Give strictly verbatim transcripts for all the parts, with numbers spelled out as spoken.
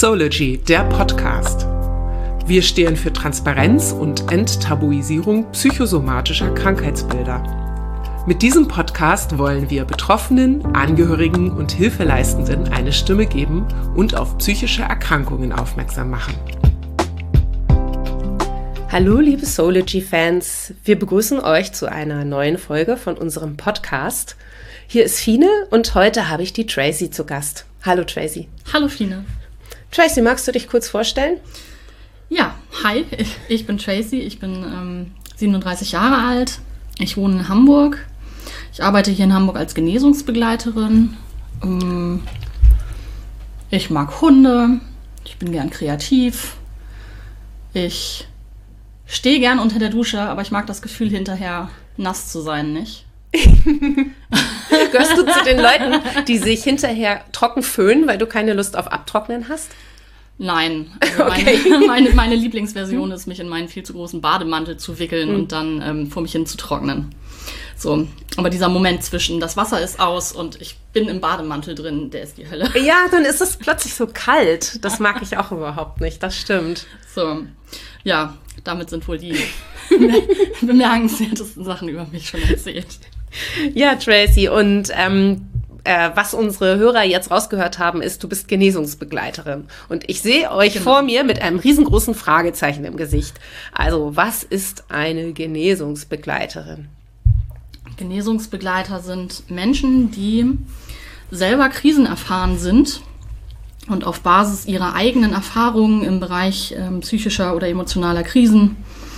Lipsology, der Podcast. Wir stehen für Transparenz und Enttabuisierung psychosomatischer Krankheitsbilder. Mit diesem Podcast wollen wir Betroffenen, Angehörigen und Hilfeleistenden eine Stimme geben und auf psychische Erkrankungen aufmerksam machen. Hallo liebe Soulology-Fans, wir begrüßen euch zu einer neuen Folge von unserem Podcast. Hier ist Fine und heute habe ich die Tracy zu Gast. Hallo Tracy. Hallo Fine. Tracy, magst du dich kurz vorstellen? Ja, hi, ich, ich bin Tracy, ich bin ähm, siebenunddreißig Jahre alt, ich wohne in Hamburg, ich arbeite hier in Hamburg als Genesungsbegleiterin, ähm, ich mag Hunde, ich bin gern kreativ, ich stehe gern unter der Dusche, aber ich mag das Gefühl, hinterher nass zu sein, nicht? Gehörst du zu den Leuten, die sich hinterher trocken föhnen, weil du keine Lust auf Abtrocknen hast? Nein. Also okay. meine, meine, meine Lieblingsversion ist, mich in meinen viel zu großen Bademantel zu wickeln mhm. und dann ähm, vor mich hin zu trocknen. So, aber dieser Moment zwischen, das Wasser ist aus und ich bin im Bademantel drin, der ist die Hölle. Ja, dann ist es plötzlich so kalt. Das mag ich auch überhaupt nicht, das stimmt. So, ja, damit sind wohl die bemerkenswertesten Sachen über mich schon erzählt. Ja, Tracy, und ähm, äh, was unsere Hörer jetzt rausgehört haben, ist, du bist Genesungsbegleiterin. Und ich sehe euch genau. vor mir mit einem riesengroßen Fragezeichen im Gesicht. Also, was ist eine Genesungsbegleiterin? Genesungsbegleiter sind Menschen, die selber krisenerfahren sind und auf Basis ihrer eigenen Erfahrungen im Bereich ähm, psychischer oder emotionaler Krisen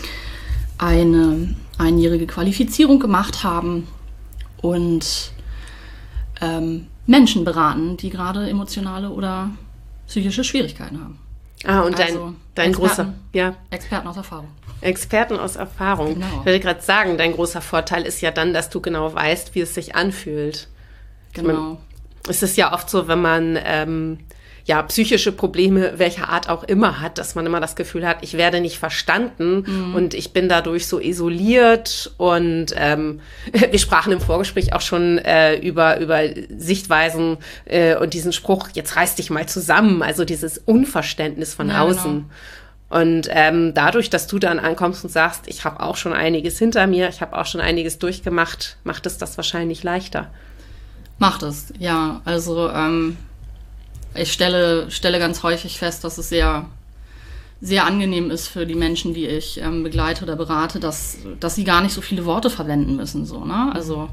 eine einjährige Qualifizierung gemacht haben und ähm, Menschen beraten, die gerade emotionale oder psychische Schwierigkeiten haben. Ah, und dein, also dein Experten, großer, ja. Experten aus Erfahrung. Experten aus Erfahrung. Genau. Ich würde gerade sagen, dein großer Vorteil ist ja dann, dass du genau weißt, wie es sich anfühlt. Genau. Ich meine, es ist ja oft so, wenn man ähm, ja psychische Probleme welcher Art auch immer hat, dass man immer das Gefühl hat, ich werde nicht verstanden mhm. und ich bin dadurch so isoliert. Und ähm, wir sprachen im Vorgespräch auch schon äh, über über Sichtweisen äh, und diesen Spruch, jetzt reiß dich mal zusammen, also dieses Unverständnis von ja, außen. Genau. Und ähm, dadurch, dass du dann ankommst und sagst, ich habe auch schon einiges hinter mir, ich habe auch schon einiges durchgemacht, macht es das wahrscheinlich leichter. Macht es, ja. Also ähm, ich stelle, stelle ganz häufig fest, dass es sehr, sehr angenehm ist für die Menschen, die ich ähm, begleite oder berate, dass, dass sie gar nicht so viele Worte verwenden müssen. So, ne? Also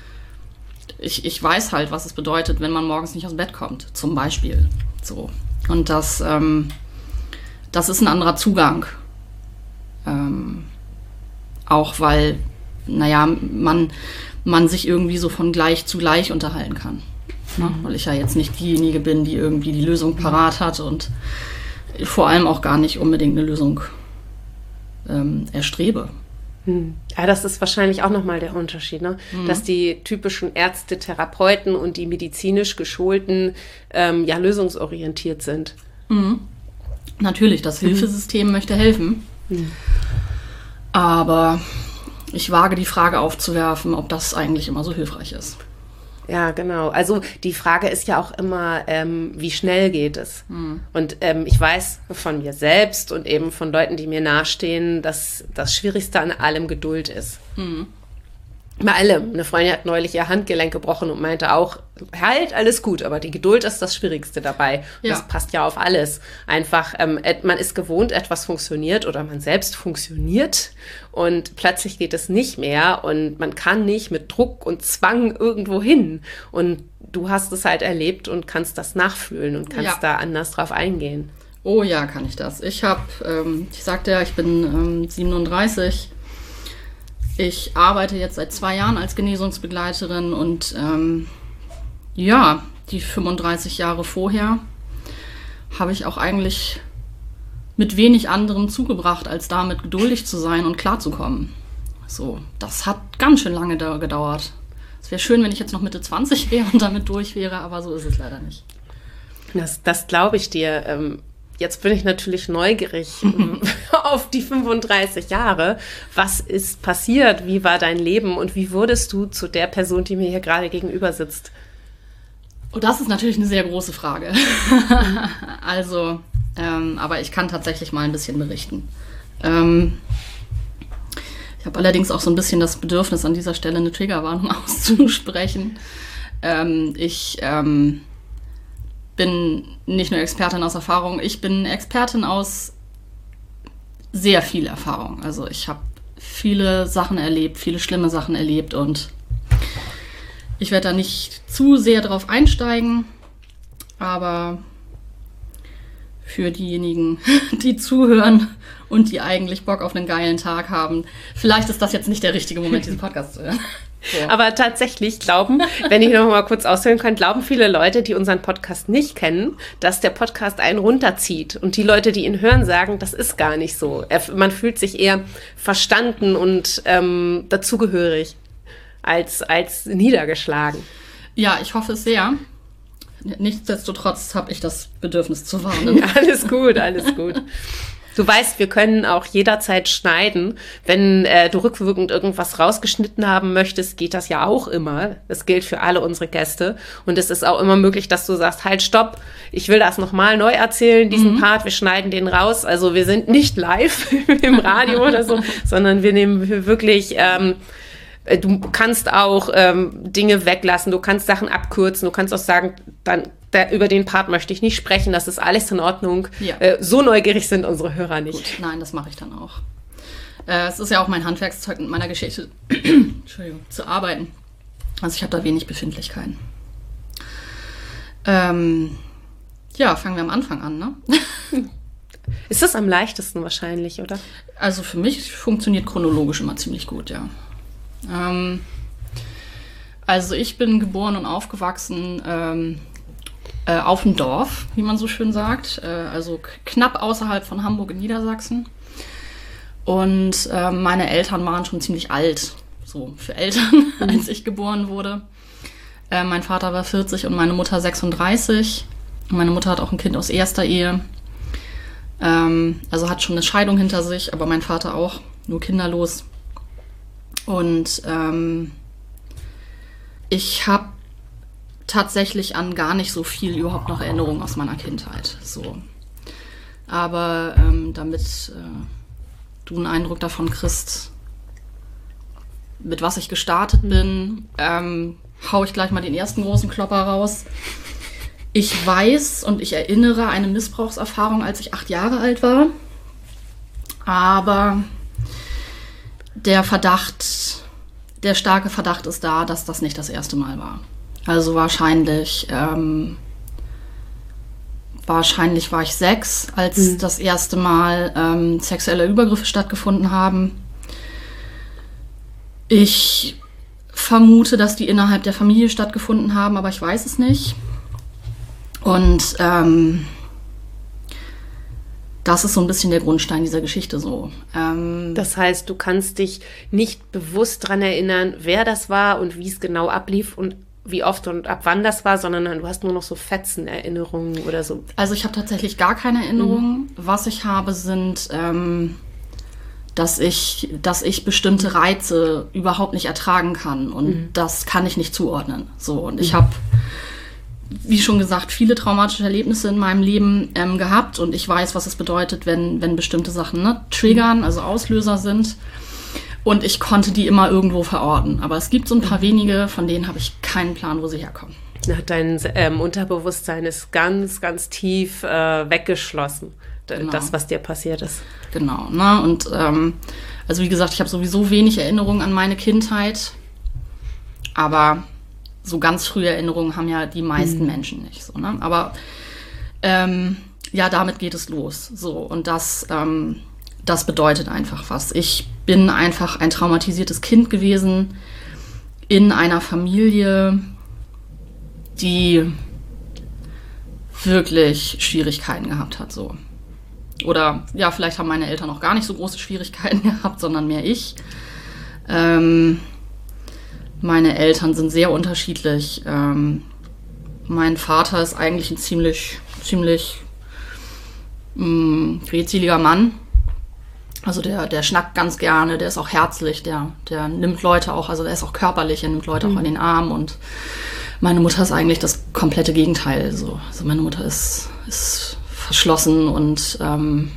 ich, ich weiß halt, was es bedeutet, wenn man morgens nicht aus dem Bett kommt, zum Beispiel. So. Und das, ähm, das ist ein anderer Zugang. Ähm, auch weil, naja, man, man sich irgendwie so von gleich zu gleich unterhalten kann. Ne? Weil ich ja jetzt nicht diejenige bin, die irgendwie die Lösung parat hat und vor allem auch gar nicht unbedingt eine Lösung ähm, erstrebe. Hm. Ja, das ist wahrscheinlich auch nochmal der Unterschied, ne? Mhm. Dass die typischen Ärzte, Therapeuten und die medizinisch Geschulten ähm, ja lösungsorientiert sind. Mhm. Natürlich, das Hilfesystem mhm. möchte helfen. Mhm. Aber ich wage die Frage aufzuwerfen, ob das eigentlich immer so hilfreich ist. Ja, genau. Also die Frage ist ja auch immer, ähm, wie schnell geht es? Mhm. Und ähm, ich weiß von mir selbst und eben von Leuten, die mir nahestehen, dass das Schwierigste an allem Geduld ist. Mhm. Bei allem. Eine Freundin hat neulich ihr Handgelenk gebrochen und meinte auch, halt, alles gut, aber die Geduld ist das Schwierigste dabei. Ja. Das passt ja auf alles. Einfach, ähm, man ist gewohnt, etwas funktioniert oder man selbst funktioniert und plötzlich geht es nicht mehr und man kann nicht mit Druck und Zwang irgendwo hin. Und du hast es halt erlebt und kannst das nachfühlen und kannst ja. da anders drauf eingehen. Oh ja, kann ich das. Ich habe, ähm, ich sagte ja, ich bin ähm, siebenunddreißig. Ich arbeite jetzt seit zwei Jahren als Genesungsbegleiterin und ähm, ja, die fünfunddreißig Jahre vorher habe ich auch eigentlich mit wenig anderem zugebracht, als damit geduldig zu sein und klarzukommen. So, das hat ganz schön lange da gedauert. Es wäre schön, wenn ich jetzt noch Mitte zwanzig wäre und damit durch wäre, aber so ist es leider nicht. Das, das glaube ich dir. Ähm Jetzt bin ich natürlich neugierig auf die fünfunddreißig Jahre. Was ist passiert? Wie war dein Leben? Und wie wurdest du zu der Person, die mir hier gerade gegenüber sitzt? Oh, das ist natürlich eine sehr große Frage. also, ähm, aber ich kann tatsächlich mal ein bisschen berichten. Ähm, ich habe allerdings auch so ein bisschen das Bedürfnis, an dieser Stelle eine Triggerwarnung auszusprechen. Ähm, ich ähm, bin nicht nur Expertin aus Erfahrung, ich bin Expertin aus sehr viel Erfahrung. Also ich habe viele Sachen erlebt, viele schlimme Sachen erlebt und ich werde da nicht zu sehr drauf einsteigen, aber für diejenigen, die zuhören und die eigentlich Bock auf einen geilen Tag haben, vielleicht ist das jetzt nicht der richtige Moment, diesen Podcast zu hören. So. Aber tatsächlich glauben, wenn ich noch mal kurz ausführen kann, glauben viele Leute, die unseren Podcast nicht kennen, dass der Podcast einen runterzieht. Und die Leute, die ihn hören, sagen, das ist gar nicht so. Er, man fühlt sich eher verstanden und ähm, dazugehörig als, als niedergeschlagen. Ja, ich hoffe es sehr. Nichtsdestotrotz habe ich das Bedürfnis zu warnen. Ja, alles gut, alles gut. Du weißt, wir können auch jederzeit schneiden. Wenn äh, du rückwirkend irgendwas rausgeschnitten haben möchtest, geht das ja auch immer. Das gilt für alle unsere Gäste. Und es ist auch immer möglich, dass du sagst, halt, stopp, ich will das nochmal neu erzählen, diesen mhm. Part, wir schneiden den raus. Also wir sind nicht live im Radio oder so, sondern wir nehmen wirklich... Ähm, Du kannst auch ähm, Dinge weglassen, du kannst Sachen abkürzen, du kannst auch sagen, dann da, über den Part möchte ich nicht sprechen, das ist alles in Ordnung. Ja. Äh, so neugierig sind unsere Hörer nicht. Gut, nein, das mache ich dann auch. Äh, es ist ja auch mein Handwerkszeug, mit meiner Geschichte Entschuldigung, zu arbeiten. Also ich habe da wenig Befindlichkeiten. Ähm, ja, fangen wir am Anfang an, ne? Ist das am leichtesten wahrscheinlich, oder? Also für mich funktioniert chronologisch immer ziemlich gut, ja. Ähm, also ich bin geboren und aufgewachsen ähm, äh, auf dem Dorf, wie man so schön sagt, äh, also k- knapp außerhalb von Hamburg in Niedersachsen. Und äh, meine Eltern waren schon ziemlich alt, so für Eltern, mhm. als ich geboren wurde. Äh, mein Vater war vierzig und meine Mutter sechsunddreißig. Und meine Mutter hat auch ein Kind aus erster Ehe. Ähm, also hat schon eine Scheidung hinter sich, aber mein Vater auch, nur kinderlos. Und ähm, ich habe tatsächlich an gar nicht so viel überhaupt noch Erinnerungen aus meiner Kindheit. So. Aber ähm, damit äh, du einen Eindruck davon kriegst, mit was ich gestartet bin, ähm, hau ich gleich mal den ersten großen Klopper raus. Ich weiß und ich erinnere eine Missbrauchserfahrung, als ich acht Jahre alt war. Aber der Verdacht, der starke Verdacht ist da, dass das nicht das erste Mal war. Also wahrscheinlich, ähm, wahrscheinlich war ich sechs, als mhm. das erste Mal ähm, sexuelle Übergriffe stattgefunden haben. Ich vermute, dass die innerhalb der Familie stattgefunden haben, aber ich weiß es nicht. Und ähm, das ist so ein bisschen der Grundstein dieser Geschichte so. Ähm, das heißt, du kannst dich nicht bewusst daran erinnern, wer das war und wie es genau ablief und wie oft und ab wann das war, sondern du hast nur noch so Fetzen-Erinnerungen oder so. Also ich habe tatsächlich gar keine Erinnerungen. Mhm. Was ich habe, sind, ähm, dass ich, dass ich bestimmte Reize überhaupt nicht ertragen kann. Und mhm. das kann ich nicht zuordnen. So, und ich mhm. habe, wie schon gesagt, viele traumatische Erlebnisse in meinem Leben ähm, gehabt. Und ich weiß, was es bedeutet, wenn, wenn bestimmte Sachen ne, triggern, also Auslöser sind. Und ich konnte die immer irgendwo verorten. Aber es gibt so ein paar wenige, von denen habe ich keinen Plan, wo sie herkommen. Dein ähm, Unterbewusstsein ist ganz, ganz tief äh, weggeschlossen. Genau. Das, was dir passiert ist. Genau. Ne? Und ähm, also wie gesagt, ich habe sowieso wenig Erinnerungen an meine Kindheit. Aber so ganz frühe Erinnerungen haben ja die meisten mhm. Menschen nicht. So, ne? Aber ähm, ja, damit geht es los. So, und das... Ähm, Das bedeutet einfach was. Ich bin einfach ein traumatisiertes Kind gewesen in einer Familie, die wirklich Schwierigkeiten gehabt hat. So. Oder ja, vielleicht haben meine Eltern auch gar nicht so große Schwierigkeiten gehabt, sondern mehr ich. Ähm, meine Eltern sind sehr unterschiedlich. Ähm, mein Vater ist eigentlich ein ziemlich, ziemlich mh, redseliger Mann. Also der, der schnackt ganz gerne, der ist auch herzlich, der, der nimmt Leute auch, also der ist auch körperlich, er nimmt Leute mhm. auch an den Arm und Meine Mutter ist eigentlich das komplette Gegenteil. So. Also meine Mutter ist, ist verschlossen und ähm,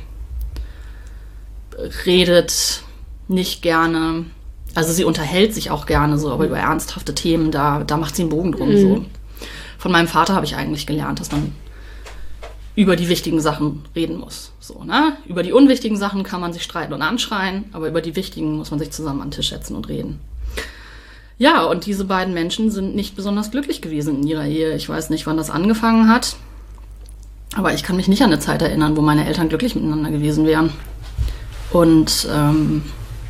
redet nicht gerne. Also sie unterhält sich auch gerne so, aber über ernsthafte Themen, da, da macht sie einen Bogen drum. Mhm. So. Von meinem Vater habe ich eigentlich gelernt, dass man über die wichtigen Sachen reden muss. So, ne? Über die unwichtigen Sachen kann man sich streiten und anschreien, aber über die wichtigen muss man sich zusammen an den Tisch setzen und reden. Ja, und diese beiden Menschen sind nicht besonders glücklich gewesen in ihrer Ehe. Ich weiß nicht, wann das angefangen hat, aber ich kann mich nicht an eine Zeit erinnern, wo meine Eltern glücklich miteinander gewesen wären. Und ähm,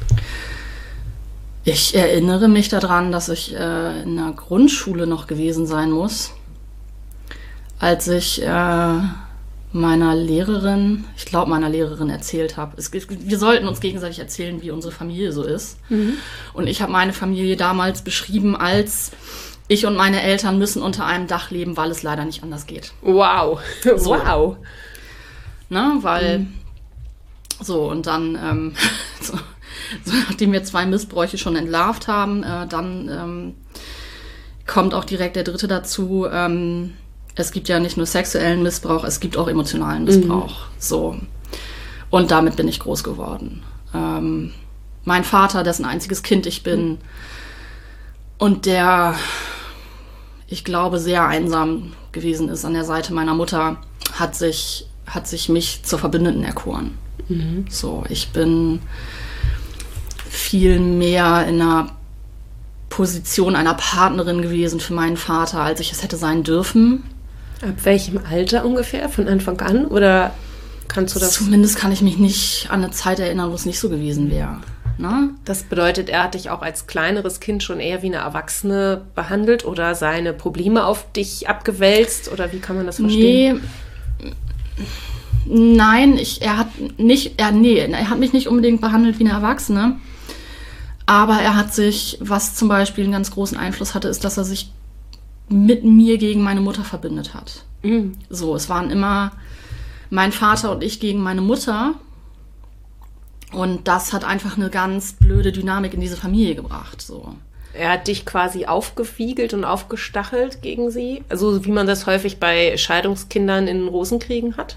ich erinnere mich daran, dass ich äh, in der Grundschule noch gewesen sein muss, als ich äh, meiner Lehrerin, ich glaube meiner Lehrerin erzählt habe. Es, wir sollten uns gegenseitig erzählen, wie unsere Familie so ist. Mhm. Und ich habe meine Familie damals beschrieben als, ich und meine Eltern müssen unter einem Dach leben, weil es leider nicht anders geht. Wow. So. Wow. Na, weil, mhm. so, und dann, ähm, so, so, nachdem wir zwei Missbräuche schon entlarvt haben, äh, dann ähm, kommt auch direkt der dritte dazu, ähm, es gibt ja nicht nur sexuellen Missbrauch, es gibt auch emotionalen Missbrauch. Mhm. So. Und damit bin ich groß geworden. Ähm, mein Vater, dessen einziges Kind ich bin, mhm. und der, ich glaube, sehr einsam gewesen ist an der Seite meiner Mutter, hat sich, hat sich mich zur Verbündeten erkoren. Mhm. So, ich bin viel mehr in einer Position einer Partnerin gewesen für meinen Vater, als ich es hätte sein dürfen. Ab welchem Alter ungefähr? Von Anfang an? Oder kannst du das? Zumindest kann ich mich nicht an eine Zeit erinnern, wo es nicht so gewesen wäre. Ne? Das bedeutet, er hat dich auch als kleineres Kind schon eher wie eine Erwachsene behandelt oder seine Probleme auf dich abgewälzt? Oder wie kann man das verstehen? Nee. Nein, ich, er hat nicht, er, nee, er hat mich nicht unbedingt behandelt wie eine Erwachsene. Aber er hat sich, was zum Beispiel einen ganz großen Einfluss hatte, ist, dass er sich mit mir gegen meine Mutter verbündet hat. Mhm. So, es waren immer mein Vater und ich gegen meine Mutter. Und das hat einfach eine ganz blöde Dynamik in diese Familie gebracht. So. Er hat dich quasi aufgewiegelt und aufgestachelt gegen sie? Also wie man das häufig bei Scheidungskindern in Rosenkriegen hat?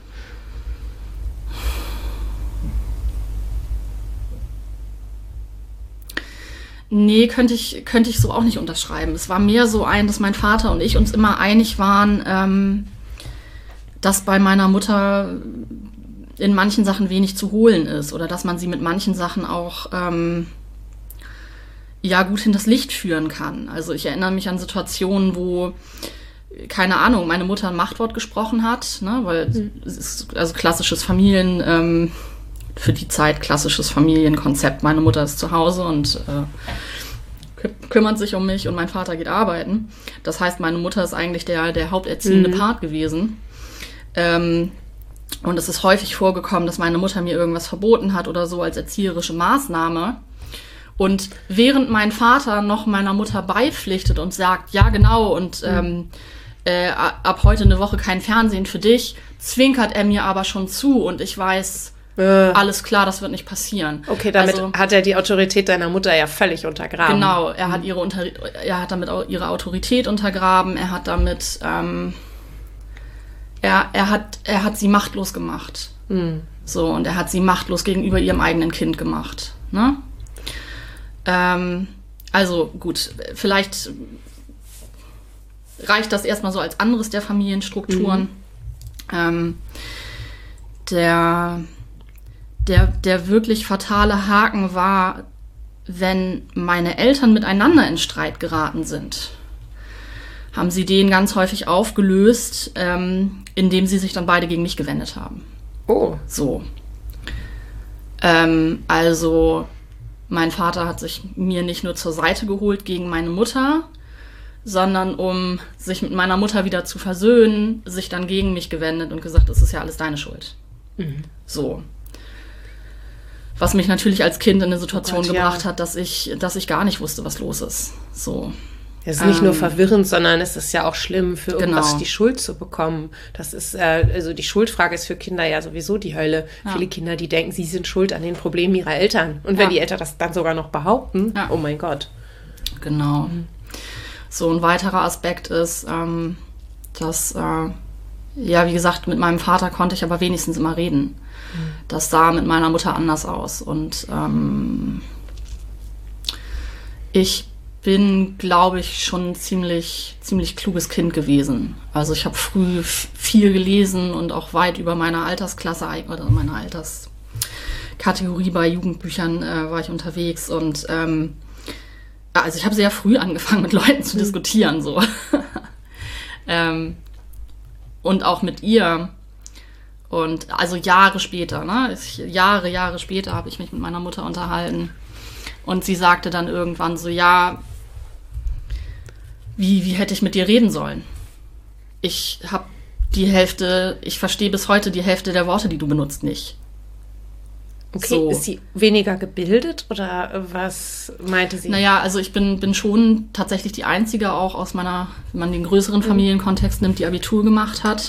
Nee, könnte ich, könnte ich so auch nicht unterschreiben. Es war mehr so ein, dass mein Vater und ich uns immer einig waren, ähm, dass bei meiner Mutter in manchen Sachen wenig zu holen ist oder dass man sie mit manchen Sachen auch ähm, ja gut hinters Licht führen kann. Also ich erinnere mich an Situationen, wo, keine Ahnung, meine Mutter ein Machtwort gesprochen hat, ne, weil mhm. es ist also klassisches Familien... Ähm, für die Zeit klassisches Familienkonzept. Meine Mutter ist zu Hause und äh, kü- kümmert sich um mich und mein Vater geht arbeiten. Das heißt, meine Mutter ist eigentlich der, der haupterziehende mhm. Part gewesen. Ähm, und es ist häufig vorgekommen, dass meine Mutter mir irgendwas verboten hat oder so als erzieherische Maßnahme. Und während mein Vater noch meiner Mutter beipflichtet und sagt, ja genau, und mhm. ähm, äh, ab heute eine Woche kein Fernsehen für dich, zwinkert er mir aber schon zu und ich weiß... Alles klar, das wird nicht passieren. Okay, damit also, hat er die Autorität deiner Mutter ja völlig untergraben. Genau, er hat ihre unter, er hat damit auch ihre Autorität untergraben, er hat damit, ähm, er, er hat, er hat sie machtlos gemacht. Mhm. So, und er hat sie machtlos gegenüber ihrem eigenen Kind gemacht. Ne? Ähm, also gut, vielleicht reicht das erstmal so als anderes der Familienstrukturen. Mhm. Ähm, der Der, der wirklich fatale Haken war, wenn meine Eltern miteinander in Streit geraten sind, haben sie den ganz häufig aufgelöst, ähm, indem sie sich dann beide gegen mich gewendet haben. Oh. So. Ähm, also, mein Vater hat sich mir nicht nur zur Seite geholt gegen meine Mutter, sondern um sich mit meiner Mutter wieder zu versöhnen, sich dann gegen mich gewendet und gesagt, es ist ja alles deine Schuld. Mhm. So. Was mich natürlich als Kind in eine Situation oh Gott, gebracht ja. hat, dass ich, dass ich gar nicht wusste, was los ist. So. Es ist nicht ähm, nur verwirrend, sondern es ist ja auch schlimm, für irgendwas genau. die Schuld zu bekommen. Das ist, äh, also die Schuldfrage ist für Kinder ja sowieso die Hölle. Ja. Viele Kinder, die denken, sie sind schuld an den Problemen ihrer Eltern. Und wenn ja. die Eltern das dann sogar noch behaupten, ja. oh mein Gott. Genau. Mhm. So ein weiterer Aspekt ist, ähm, dass, äh, ja, wie gesagt, mit meinem Vater konnte ich aber wenigstens immer reden. Mhm. Das sah mit meiner Mutter anders aus. Und ähm, ich bin, glaube ich, schon ein ziemlich, ziemlich kluges Kind gewesen. Also ich habe früh f- viel gelesen und auch weit über meine Altersklasse oder meine Alterskategorie bei Jugendbüchern äh, war ich unterwegs. Und ähm, also ich habe sehr früh angefangen, mit Leuten zu mhm. diskutieren, so. ähm, und auch mit ihr. Und also Jahre später, ne? Ich, Jahre, Jahre später habe ich mich mit meiner Mutter unterhalten. Und sie sagte dann irgendwann so, ja, wie, wie hätte ich mit dir reden sollen? Ich habe die Hälfte, ich verstehe bis heute die Hälfte der Worte, die du benutzt, nicht. Okay, so. Ist sie weniger gebildet oder was meinte sie? Naja, also ich bin, bin schon tatsächlich die Einzige auch aus meiner, wenn man den größeren Familienkontext nimmt, die Abitur gemacht hat.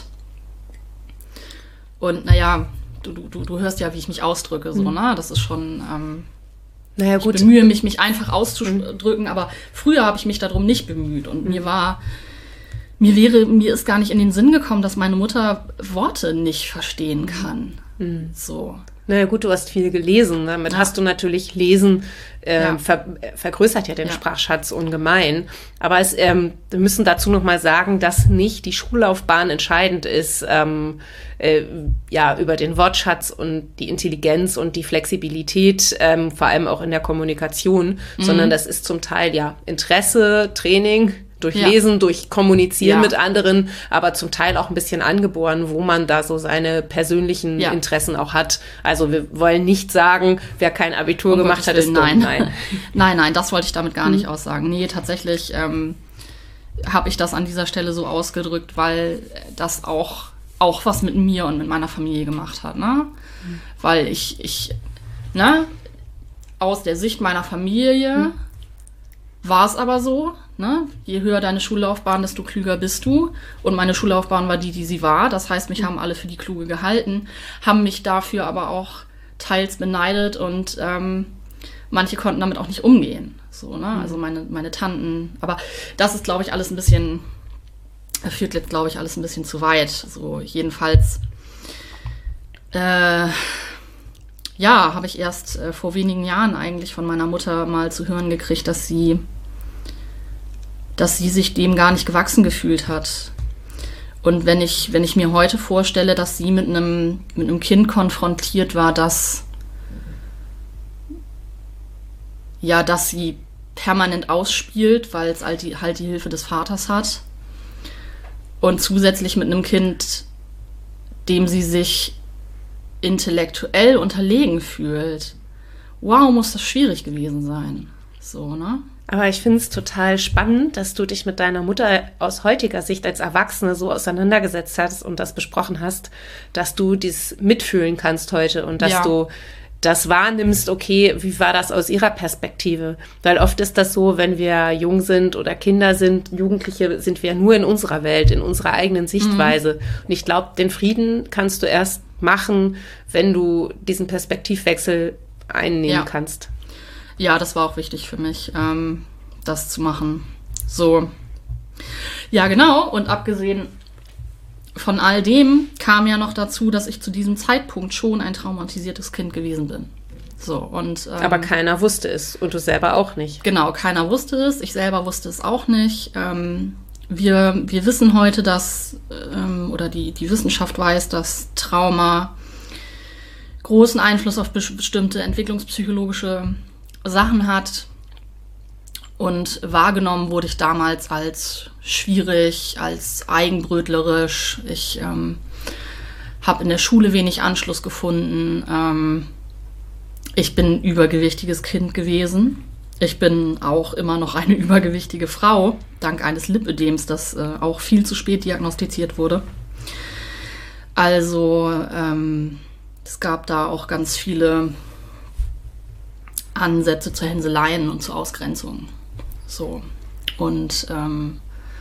Und naja, du, du, du hörst ja, wie ich mich ausdrücke, so, mhm. ne? Das ist schon... Ähm, Naja, gut. Ich bemühe mich, mich einfach auszudrücken, mhm. aber früher habe ich mich darum nicht bemüht. Und mhm. mir war, mir wäre, mir ist gar nicht in den Sinn gekommen, dass meine Mutter Worte nicht verstehen kann. Mhm. So. Naja, gut, du hast viel gelesen. Damit ja. hast du natürlich Lesen äh, ja. ver- vergrößert ja den ja. Sprachschatz ungemein. Aber es, ähm, wir müssen dazu noch mal sagen, dass nicht die Schullaufbahn entscheidend ist, ähm, äh, ja, über den Wortschatz und die Intelligenz und die Flexibilität, ähm, vor allem auch in der Kommunikation, mhm. sondern das ist zum Teil ja Interesse, Training, durch ja. Lesen, durch Kommunizieren ja. mit anderen, aber zum Teil auch ein bisschen angeboren, wo man da so seine persönlichen ja. Interessen auch hat. Also wir wollen nicht sagen, wer kein Abitur um gemacht hat, ist nein. nein. nein, nein, das wollte ich damit gar hm. nicht aussagen. Nee, tatsächlich ähm, habe ich das an dieser Stelle so ausgedrückt, weil das auch, auch was mit mir und mit meiner Familie gemacht hat. Ne? Hm. Weil ich, ich ne, aus der Sicht meiner Familie hm. war es aber so, ne? Je höher deine Schullaufbahn, desto klüger bist du. Und meine Schullaufbahn war die, die sie war. Das heißt, mich mhm. haben alle für die Kluge gehalten, haben mich dafür aber auch teils beneidet und ähm, manche konnten damit auch nicht umgehen. So, ne? Mhm. Also meine, meine Tanten. Aber das ist, glaube ich, alles ein bisschen, führt jetzt, glaube ich, alles ein bisschen zu weit. So, jedenfalls, äh, ja, habe ich erst äh, vor wenigen Jahren eigentlich von meiner Mutter mal zu hören gekriegt, dass sie dass sie sich dem gar nicht gewachsen gefühlt hat. Und wenn ich, wenn ich mir heute vorstelle, dass sie mit einem, mit einem Kind konfrontiert war, das, ja, dass sie permanent ausspielt, weil es halt die, halt die Hilfe des Vaters hat, und zusätzlich mit einem Kind, dem sie sich intellektuell unterlegen fühlt. Wow, muss das schwierig gewesen sein. So, ne? Aber ich finde es total spannend, dass du dich mit deiner Mutter aus heutiger Sicht als Erwachsene so auseinandergesetzt hast und das besprochen hast, dass du dies mitfühlen kannst heute und dass ja. du das wahrnimmst, okay, wie war das aus ihrer Perspektive? Weil oft ist das so, wenn wir jung sind oder Kinder sind, Jugendliche, sind wir nur in unserer Welt, in unserer eigenen Sichtweise. Mhm. Und ich glaube, den Frieden kannst du erst machen, wenn du diesen Perspektivwechsel einnehmen ja. kannst. Ja, das war auch wichtig für mich, ähm, das zu machen. So, ja genau, und abgesehen von all dem kam ja noch dazu, dass ich zu diesem Zeitpunkt schon ein traumatisiertes Kind gewesen bin. So, und, ähm, aber keiner wusste es und du selber auch nicht. Genau, keiner wusste es, ich selber wusste es auch nicht. Ähm, wir, wir wissen heute, dass, ähm, oder die, die Wissenschaft weiß, dass Trauma großen Einfluss auf bestimmte entwicklungspsychologische Sachen hat, und wahrgenommen wurde ich damals als schwierig, als eigenbrötlerisch. Ich ähm, habe in der Schule wenig Anschluss gefunden. Ähm, ich bin ein übergewichtiges Kind gewesen. Ich bin auch immer noch eine übergewichtige Frau, dank eines Lipödems, das äh, auch viel zu spät diagnostiziert wurde. Also ähm, es gab da auch ganz viele Ansätze zu Hänseleien und zur Ausgrenzung. So. Und ähm,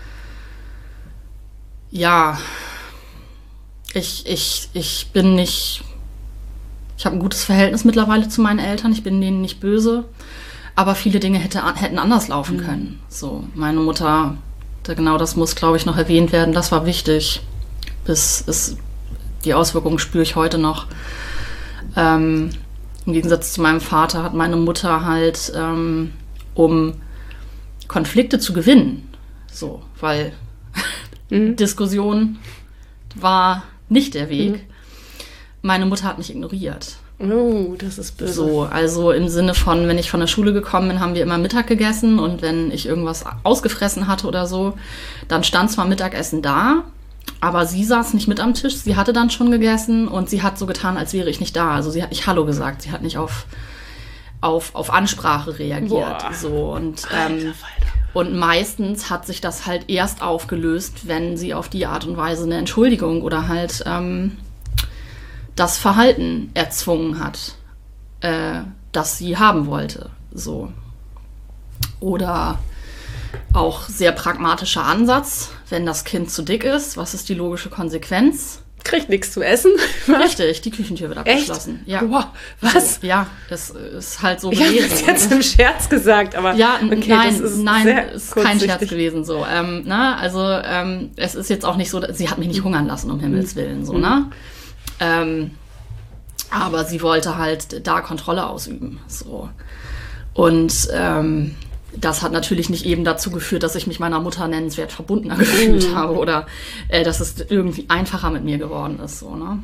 ja, ich, ich, ich bin nicht, ich habe ein gutes Verhältnis mittlerweile zu meinen Eltern, ich bin denen nicht böse, Aber viele Dinge hätte, hätten anders laufen mhm. können. So, meine Mutter, genau das muss, glaube ich, noch erwähnt werden. Das war wichtig. Bis, bis die Auswirkungen spüre ich heute noch. Ähm, im Gegensatz zu meinem Vater hat meine Mutter halt, ähm, um Konflikte zu gewinnen, so, weil mhm. Diskussion war nicht der Weg. Mhm. Meine Mutter hat mich ignoriert. Oh, das ist böse. So, also im Sinne von, wenn ich von der Schule gekommen bin, haben wir immer Mittag gegessen und wenn ich irgendwas ausgefressen hatte oder so, dann stand zwar Mittagessen da, aber sie saß nicht mit am Tisch, sie hatte dann schon gegessen und sie hat so getan, als wäre ich nicht da. Also sie hat nicht Hallo gesagt, sie hat nicht auf, auf, auf Ansprache reagiert. Boah. So, und, ähm, und meistens hat sich das halt erst aufgelöst, wenn sie auf die Art und Weise eine Entschuldigung oder halt ähm, das Verhalten erzwungen hat, äh, das sie haben wollte. So. Oder auch sehr pragmatischer Ansatz, wenn das Kind zu dick ist, was ist die logische Konsequenz? Kriegt nichts zu essen. Richtig, die Küchentür wird abgeschlossen. Echt? Ja. Wow, was? So, ja, das ist halt so gewesen. Ich habe das jetzt im Scherz gesagt, aber ja, okay, nein, das ist nein, sehr ist kein Scherz gewesen. So, ähm, na, also ähm, es ist jetzt auch nicht so, sie hat mich nicht hungern lassen, um Himmels Willen, so, mhm. ne? Ähm, aber sie wollte halt da Kontrolle ausüben, so. Und ähm, das hat natürlich nicht eben dazu geführt, dass ich mich meiner Mutter nennenswert verbundener gefühlt mhm. habe oder äh, dass es irgendwie einfacher mit mir geworden ist. So, ne?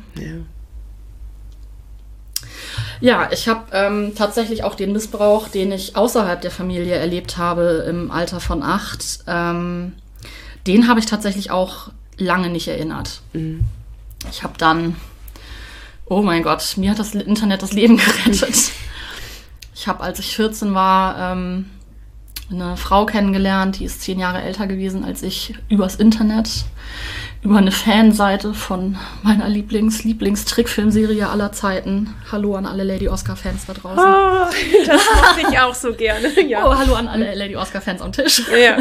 Ja. Ja, ich habe ähm, tatsächlich auch den Missbrauch, den ich außerhalb der Familie erlebt habe im Alter von acht, ähm, den habe ich tatsächlich auch lange nicht erinnert. Mhm. Ich habe dann, oh mein Gott, mir hat das Internet das Leben gerettet. Ich habe, als ich vierzehn war, ähm, eine Frau kennengelernt, die ist zehn Jahre älter gewesen als ich, übers Internet, über eine Fanseite von meiner Lieblings-Lieblings-Trickfilmserie aller Zeiten. Hallo an alle Lady Oscar-Fans da draußen. Oh, das mache ich auch so gerne. Ja. Oh, hallo an alle Lady Oscar-Fans am Tisch. Ja.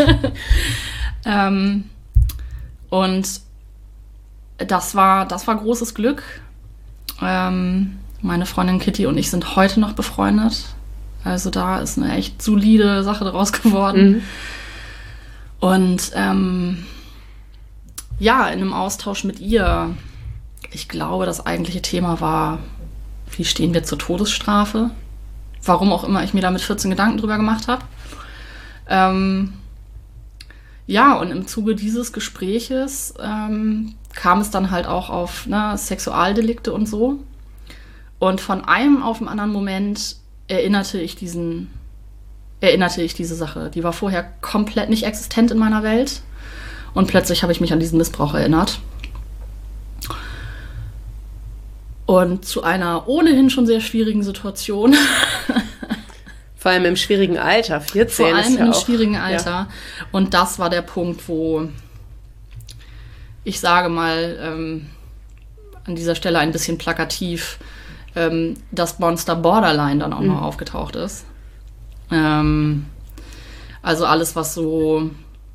ähm, und das war, das war großes Glück. Ähm, meine Freundin Kitty und ich sind heute noch befreundet. Also da ist eine echt solide Sache draus geworden. Mhm. Und ähm, ja, in einem Austausch mit ihr, ich glaube, das eigentliche Thema war, wie stehen wir zur Todesstrafe? Warum auch immer ich mir da mit vierzehn Gedanken drüber gemacht habe. Ähm, ja, und im Zuge dieses Gespräches ähm, kam es dann halt auch auf ne, Sexualdelikte und so. Und von einem auf den anderen Moment erinnerte ich diesen, erinnerte ich diese Sache. Die war vorher komplett nicht existent in meiner Welt. Und plötzlich habe ich mich an diesen Missbrauch erinnert. Und zu einer ohnehin schon sehr schwierigen Situation. Vor allem im schwierigen Alter, vierzehn Vor allem ist ja im auch, schwierigen Alter. Ja. Und das war der Punkt, wo ich sage mal, ähm, an dieser Stelle ein bisschen plakativ, ähm, das Monster Borderline dann auch mhm. noch aufgetaucht ist. Ähm, also alles, was so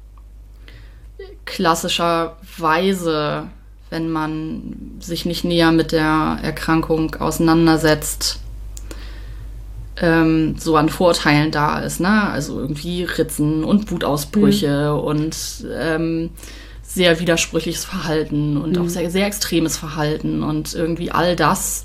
klassischerweise, wenn man sich nicht näher mit der Erkrankung auseinandersetzt, ähm, so an Vorteilen da ist, ne? Also irgendwie Ritzen und Wutausbrüche mhm. und ähm, sehr widersprüchliches Verhalten und mhm. auch sehr, sehr extremes Verhalten und irgendwie all das,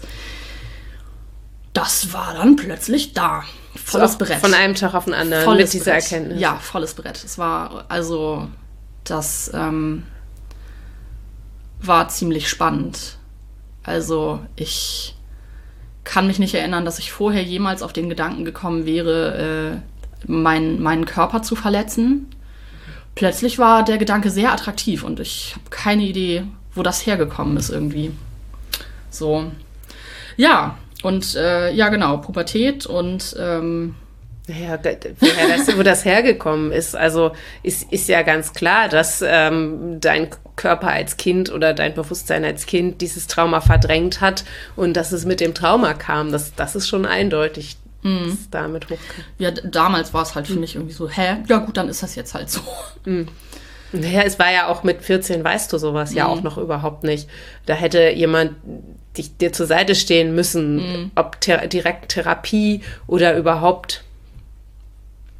das war dann plötzlich da. Volles Brett. Von einem Tag auf den anderen volles mit dieser Brett. Erkenntnis. Ja, volles Brett. Es war also, das ähm, war ziemlich spannend. Also ich kann mich nicht erinnern, dass ich vorher jemals auf den Gedanken gekommen wäre, äh, mein, meinen Körper zu verletzen. Plötzlich war der Gedanke sehr attraktiv und ich habe keine Idee, wo das hergekommen ist irgendwie. So, ja, und äh, ja genau, Pubertät und ähm, ja, woher das, wo das hergekommen ist. Also ist, ist ja ganz klar, dass ähm, dein Körper als Kind oder dein Bewusstsein als Kind dieses Trauma verdrängt hat und dass es mit dem Trauma kam. Das, das ist schon eindeutig, mhm. dass es damit hochkam. Ja, damals war es halt für mhm. mich irgendwie so, hä, ja gut, dann ist das jetzt halt so. Mhm. Naja, es war ja auch mit vierzehn, weißt du sowas mhm. ja auch noch überhaupt nicht. Da hätte jemand dich, dir zur Seite stehen müssen, mhm. ob thera- direkt Therapie oder überhaupt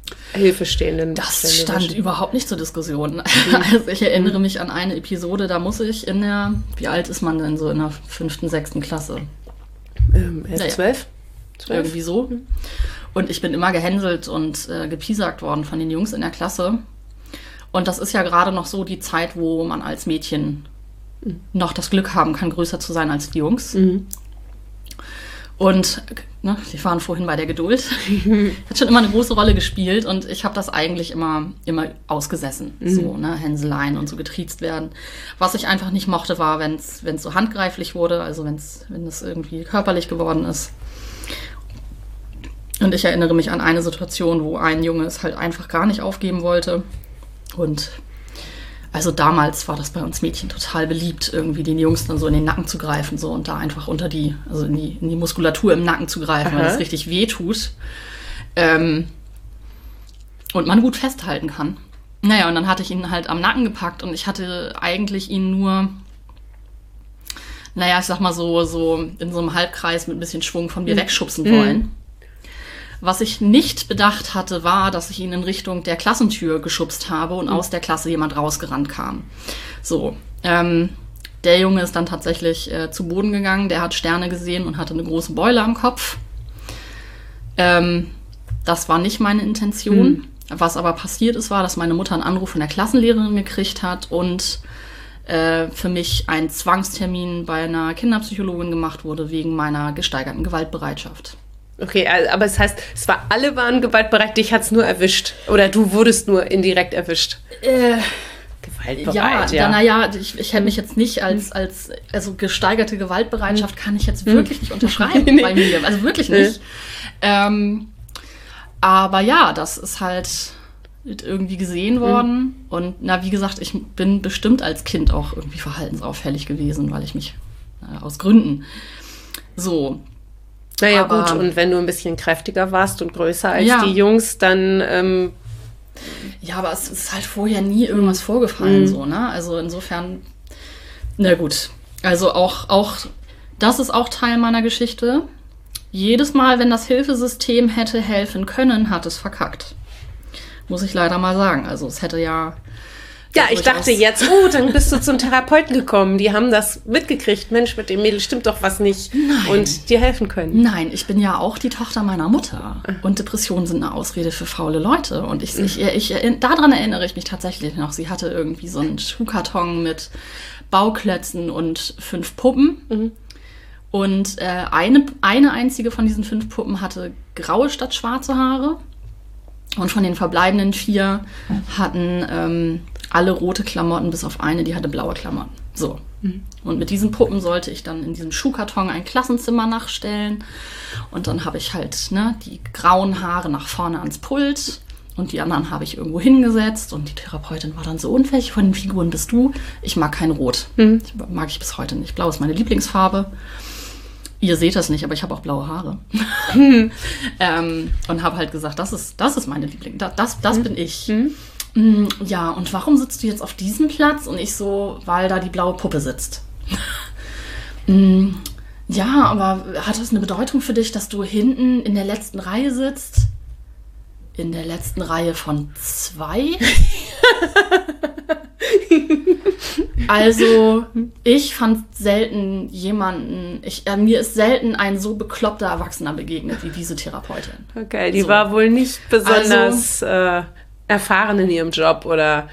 Hilfestehenden. Das stand überhaupt nicht zur Diskussion. Mhm. Also ich erinnere mich an eine Episode, da muss ich in der, wie alt ist man denn so in der fünften, sechsten Klasse? Ähm, elf, naja, zwölf? zwölf? Irgendwie so. Mhm. Und ich bin immer gehänselt und äh, gepiesackt worden von den Jungs in der Klasse. Und das ist ja gerade noch so die Zeit, wo man als Mädchen mhm. noch das Glück haben kann, größer zu sein als die Jungs. Mhm. Und ne, die waren vorhin bei der Geduld. Hat schon immer eine große Rolle gespielt und ich habe das eigentlich immer, immer ausgesessen. Mhm. So, ne, Hänseleien und so getriezt werden. Was ich einfach nicht mochte, war, wenn es so handgreiflich wurde, also wenn's, wenn es irgendwie körperlich geworden ist. Und ich erinnere mich an eine Situation, wo ein Junge es halt einfach gar nicht aufgeben wollte. Und also damals war das bei uns Mädchen total beliebt, irgendwie den Jungs dann so in den Nacken zu greifen so und da einfach unter die, also in die, in die Muskulatur im Nacken zu greifen, Aha. weil das richtig weh tut. Ähm, und man gut festhalten kann. Naja, und dann hatte ich ihn halt am Nacken gepackt und ich hatte eigentlich ihn nur, naja, ich sag mal so, so in so einem Halbkreis mit ein bisschen Schwung von mir mhm. wegschubsen wollen. Mhm. Was ich nicht bedacht hatte, war, dass ich ihn in Richtung der Klassentür geschubst habe und mhm. aus der Klasse jemand rausgerannt kam. So, ähm, der Junge ist dann tatsächlich äh, zu Boden gegangen, der hat Sterne gesehen und hatte eine große Beule am Kopf. Ähm, das war nicht meine Intention. Mhm. Was aber passiert ist, war, dass meine Mutter einen Anruf von der Klassenlehrerin gekriegt hat und äh, für mich ein Zwangstermin bei einer Kinderpsychologin gemacht wurde wegen meiner gesteigerten Gewaltbereitschaft. Okay, aber es heißt, es war, alle waren gewaltbereit, dich hat es nur erwischt. Oder du wurdest nur indirekt erwischt. Äh, gewaltbereit, ja. Ja, naja, ich, ich hätte mich jetzt nicht als, als, also gesteigerte Gewaltbereitschaft kann ich jetzt wirklich nicht unterschreiben nee. bei mir. Also wirklich nicht. Nee. Ähm, aber ja, das ist halt irgendwie gesehen worden. Mhm. Und na, wie gesagt, ich bin bestimmt als Kind auch irgendwie verhaltensauffällig gewesen, weil ich mich, äh, aus Gründen, so... Naja, aber, gut, und wenn du ein bisschen kräftiger warst und größer als ja. die Jungs, dann... Ähm ja, aber es ist halt vorher nie irgendwas vorgefallen, mhm. so, ne? Also insofern, na gut. Also auch, auch, das ist auch Teil meiner Geschichte. Jedes Mal, wenn das Hilfesystem hätte helfen können, hat es verkackt. Muss ich leider mal sagen. Also es hätte ja... Ja, ich dachte jetzt, oh, dann bist du zum Therapeuten gekommen. Die haben das mitgekriegt. Mensch, mit dem Mädel stimmt doch was nicht. Nein. Und dir helfen können. Nein, ich bin ja auch die Tochter meiner Mutter. Und Depressionen sind eine Ausrede für faule Leute. Und ich, ich, ich, ich, daran erinnere ich mich tatsächlich noch. Sie hatte irgendwie so einen Schuhkarton mit Bauklötzen und fünf Puppen. Mhm. Und äh, eine, eine einzige von diesen fünf Puppen hatte graue statt schwarze Haare. Und von den verbleibenden vier hatten... Ähm, alle rote Klamotten, bis auf eine, die hatte blaue Klamotten. So. Mhm. Und mit diesen Puppen sollte ich dann in diesem Schuhkarton ein Klassenzimmer nachstellen. Und dann habe ich halt ne, die grauen Haare nach vorne ans Pult. Und die anderen habe ich irgendwo hingesetzt. Und die Therapeutin war dann so, und welche von den Figuren bist du? Ich mag kein Rot. Mhm. Das mag ich bis heute nicht. Blau ist meine Lieblingsfarbe. Ihr seht das nicht, aber ich habe auch blaue Haare. ähm, und habe halt gesagt, das ist, das ist meine Liebling. Das, das, das mhm. bin ich. Mhm. Ja, und warum sitzt du jetzt auf diesem Platz? Und ich so, weil da die blaue Puppe sitzt. Ja, aber hat das eine Bedeutung für dich, dass du hinten in der letzten Reihe sitzt? In der letzten Reihe von zwei? Also, ich fand selten jemanden, ich, äh, mir ist selten ein so bekloppter Erwachsener begegnet wie diese Therapeutin. Okay, die so. War wohl nicht besonders... Also, äh erfahren in ihrem Job, oder?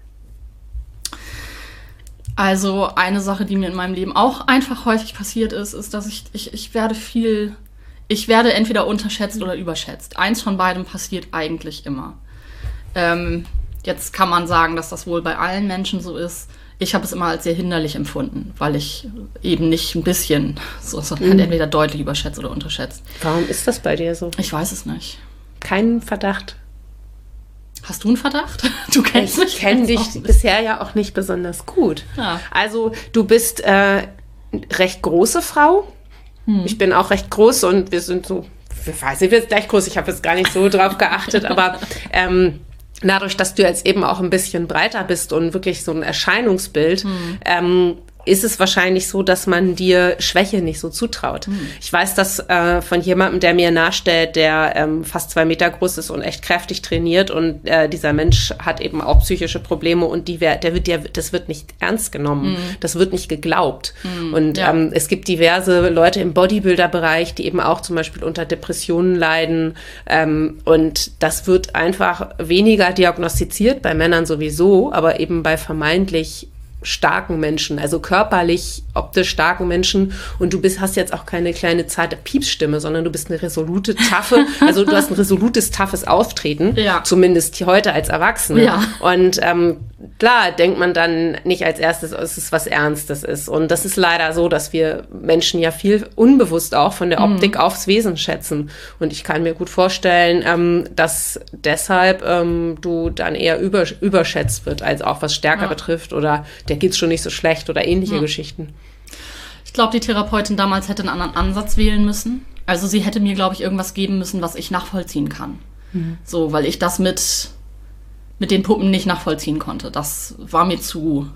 Also eine Sache, die mir in meinem Leben auch einfach häufig passiert ist, ist, dass ich, ich, ich werde viel, ich werde entweder unterschätzt oder überschätzt. Eins von beidem passiert eigentlich immer. Ähm, jetzt kann man sagen, dass das wohl bei allen Menschen so ist. Ich habe es immer als sehr hinderlich empfunden, weil ich eben nicht ein bisschen, so, sondern mhm. entweder deutlich überschätzt oder unterschätzt. Warum ist das bei dir so? Ich weiß es nicht. Kein Verdacht? Hast du einen Verdacht? Du kennst mich. Ich kenne dich bisher ja auch nicht besonders gut. Ja. Also du bist äh, recht große Frau. Hm. Ich bin auch recht groß und wir sind so, ich weiß nicht, wir sind gleich groß. Ich habe jetzt gar nicht so drauf geachtet, aber ähm, dadurch, dass du jetzt eben auch ein bisschen breiter bist und wirklich so ein Erscheinungsbild, hm. ähm, ist es wahrscheinlich so, dass man dir Schwäche nicht so zutraut. Mhm. Ich weiß das äh, von jemandem, der mir nahesteht, der ähm, fast zwei Meter groß ist und echt kräftig trainiert und äh, dieser Mensch hat eben auch psychische Probleme und die der wird, der, das wird nicht ernst genommen, mhm. das wird nicht geglaubt. Mhm. Und ja. ähm, es gibt diverse Leute im Bodybuilder-Bereich, die eben auch zum Beispiel unter Depressionen leiden ähm, und das wird einfach weniger diagnostiziert, bei Männern sowieso, aber eben bei vermeintlich starken Menschen, also körperlich, optisch starken Menschen und du bist, hast jetzt auch keine kleine zarte Piepsstimme, sondern du bist eine resolute, taffe, also du hast ein resolutes, taffes Auftreten, ja. zumindest heute als Erwachsene. Ja. Und ähm, klar denkt man dann nicht als erstes, dass es was Ernstes ist. Und das ist leider so, dass wir Menschen ja viel unbewusst auch von der Optik mhm. aufs Wesen schätzen. Und ich kann mir gut vorstellen, ähm, dass deshalb ähm, du dann eher über, überschätzt wird, als auch was Stärke ja. betrifft oder der geht's schon nicht so schlecht oder ähnliche ja. Geschichten. Ich glaube, die Therapeutin damals hätte einen anderen Ansatz wählen müssen. Also sie hätte mir, glaube ich, irgendwas geben müssen, was ich nachvollziehen kann. Mhm. So, weil ich das mit, mit den Puppen nicht nachvollziehen konnte. Das war mir zu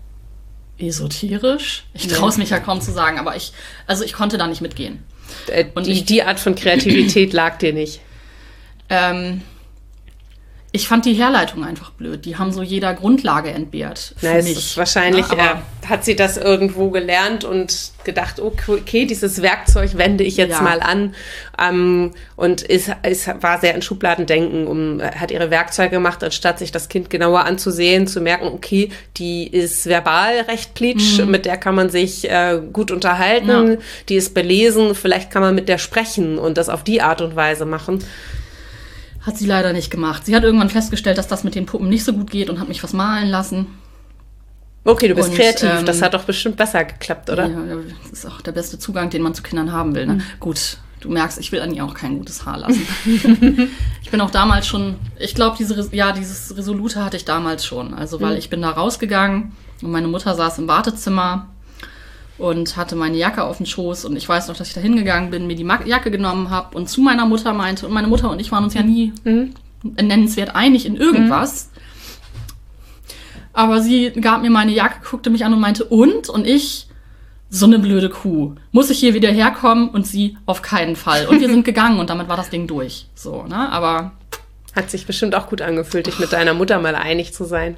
esoterisch. Ich traue es mich ja kaum zu sagen, aber ich, also ich konnte da nicht mitgehen. Äh, Und die, ich, die Art von Kreativität lag dir nicht? Ähm, Ich fand die Herleitung einfach blöd. Die haben so jeder Grundlage entbehrt für Na, es mich. Ist wahrscheinlich ja, äh, hat sie das irgendwo gelernt und gedacht, okay, dieses Werkzeug wende ich jetzt ja. mal an. Ähm, und ist, ist, war sehr in Schubladendenken. Um, hat ihre Werkzeuge gemacht, anstatt sich das Kind genauer anzusehen, zu merken, okay, die ist verbal recht plitsch, mhm. mit der kann man sich äh, gut unterhalten. Ja. Die ist belesen, vielleicht kann man mit der sprechen und das auf die Art und Weise machen. Hat sie leider nicht gemacht. Sie hat irgendwann festgestellt, dass das mit den Puppen nicht so gut geht und hat mich was malen lassen. Okay, du bist und, kreativ. Ähm, das hat doch bestimmt besser geklappt, oder? Ja, das ist auch der beste Zugang, den man zu Kindern haben will. Ne? Mhm. Gut, du merkst, ich will an ihr auch kein gutes Haar lassen. Ich bin auch damals schon, ich glaube, diese, ja, dieses Resolute hatte ich damals schon. Also, weil mhm. ich bin da rausgegangen und meine Mutter saß im Wartezimmer und hatte meine Jacke auf dem Schoß und ich weiß noch, dass ich da hingegangen bin, mir die Jacke genommen habe und zu meiner Mutter meinte, und meine Mutter und ich waren uns ja nie mhm. nennenswert einig in irgendwas. Mhm. Aber sie gab mir meine Jacke, guckte mich an und meinte, und? Und ich, so eine blöde Kuh. Muss ich hier wieder herkommen? Und sie, auf keinen Fall. Und wir sind gegangen und damit war das Ding durch. So, ne? Aber hat sich bestimmt auch gut angefühlt, dich mit deiner Mutter mal einig zu sein.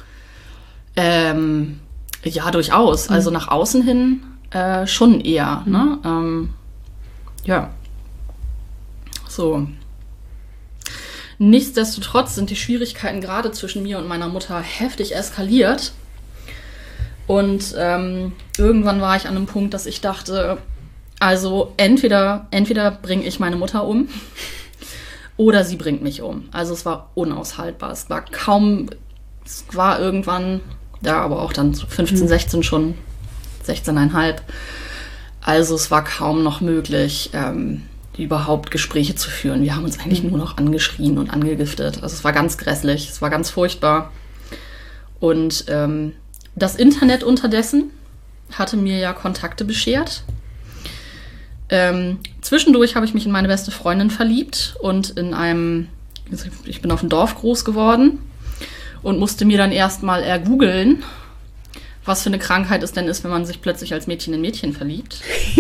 Ähm... Ja, durchaus. Also nach außen hin äh, schon eher. Mhm. Ne? Ähm, ja. So. Nichtsdestotrotz sind die Schwierigkeiten gerade zwischen mir und meiner Mutter heftig eskaliert. Und ähm, irgendwann war ich an einem Punkt, dass ich dachte, also entweder, entweder bringe ich meine Mutter um oder sie bringt mich um. Also es war unaushaltbar. Es war kaum, es war irgendwann... Ja, aber auch dann so fünfzehn, sechzehn schon, sechzehn Komma fünf. Also es war kaum noch möglich, ähm, überhaupt Gespräche zu führen. Wir haben uns eigentlich nur noch angeschrien und angegiftet. Also es war ganz grässlich, es war ganz furchtbar. Und ähm, das Internet unterdessen hatte mir ja Kontakte beschert. Ähm, zwischendurch habe ich mich in meine beste Freundin verliebt und in einem, ich bin auf dem Dorf groß geworden. Und musste mir dann erstmal ergoogeln, was für eine Krankheit es denn ist, wenn man sich plötzlich als Mädchen in Mädchen verliebt.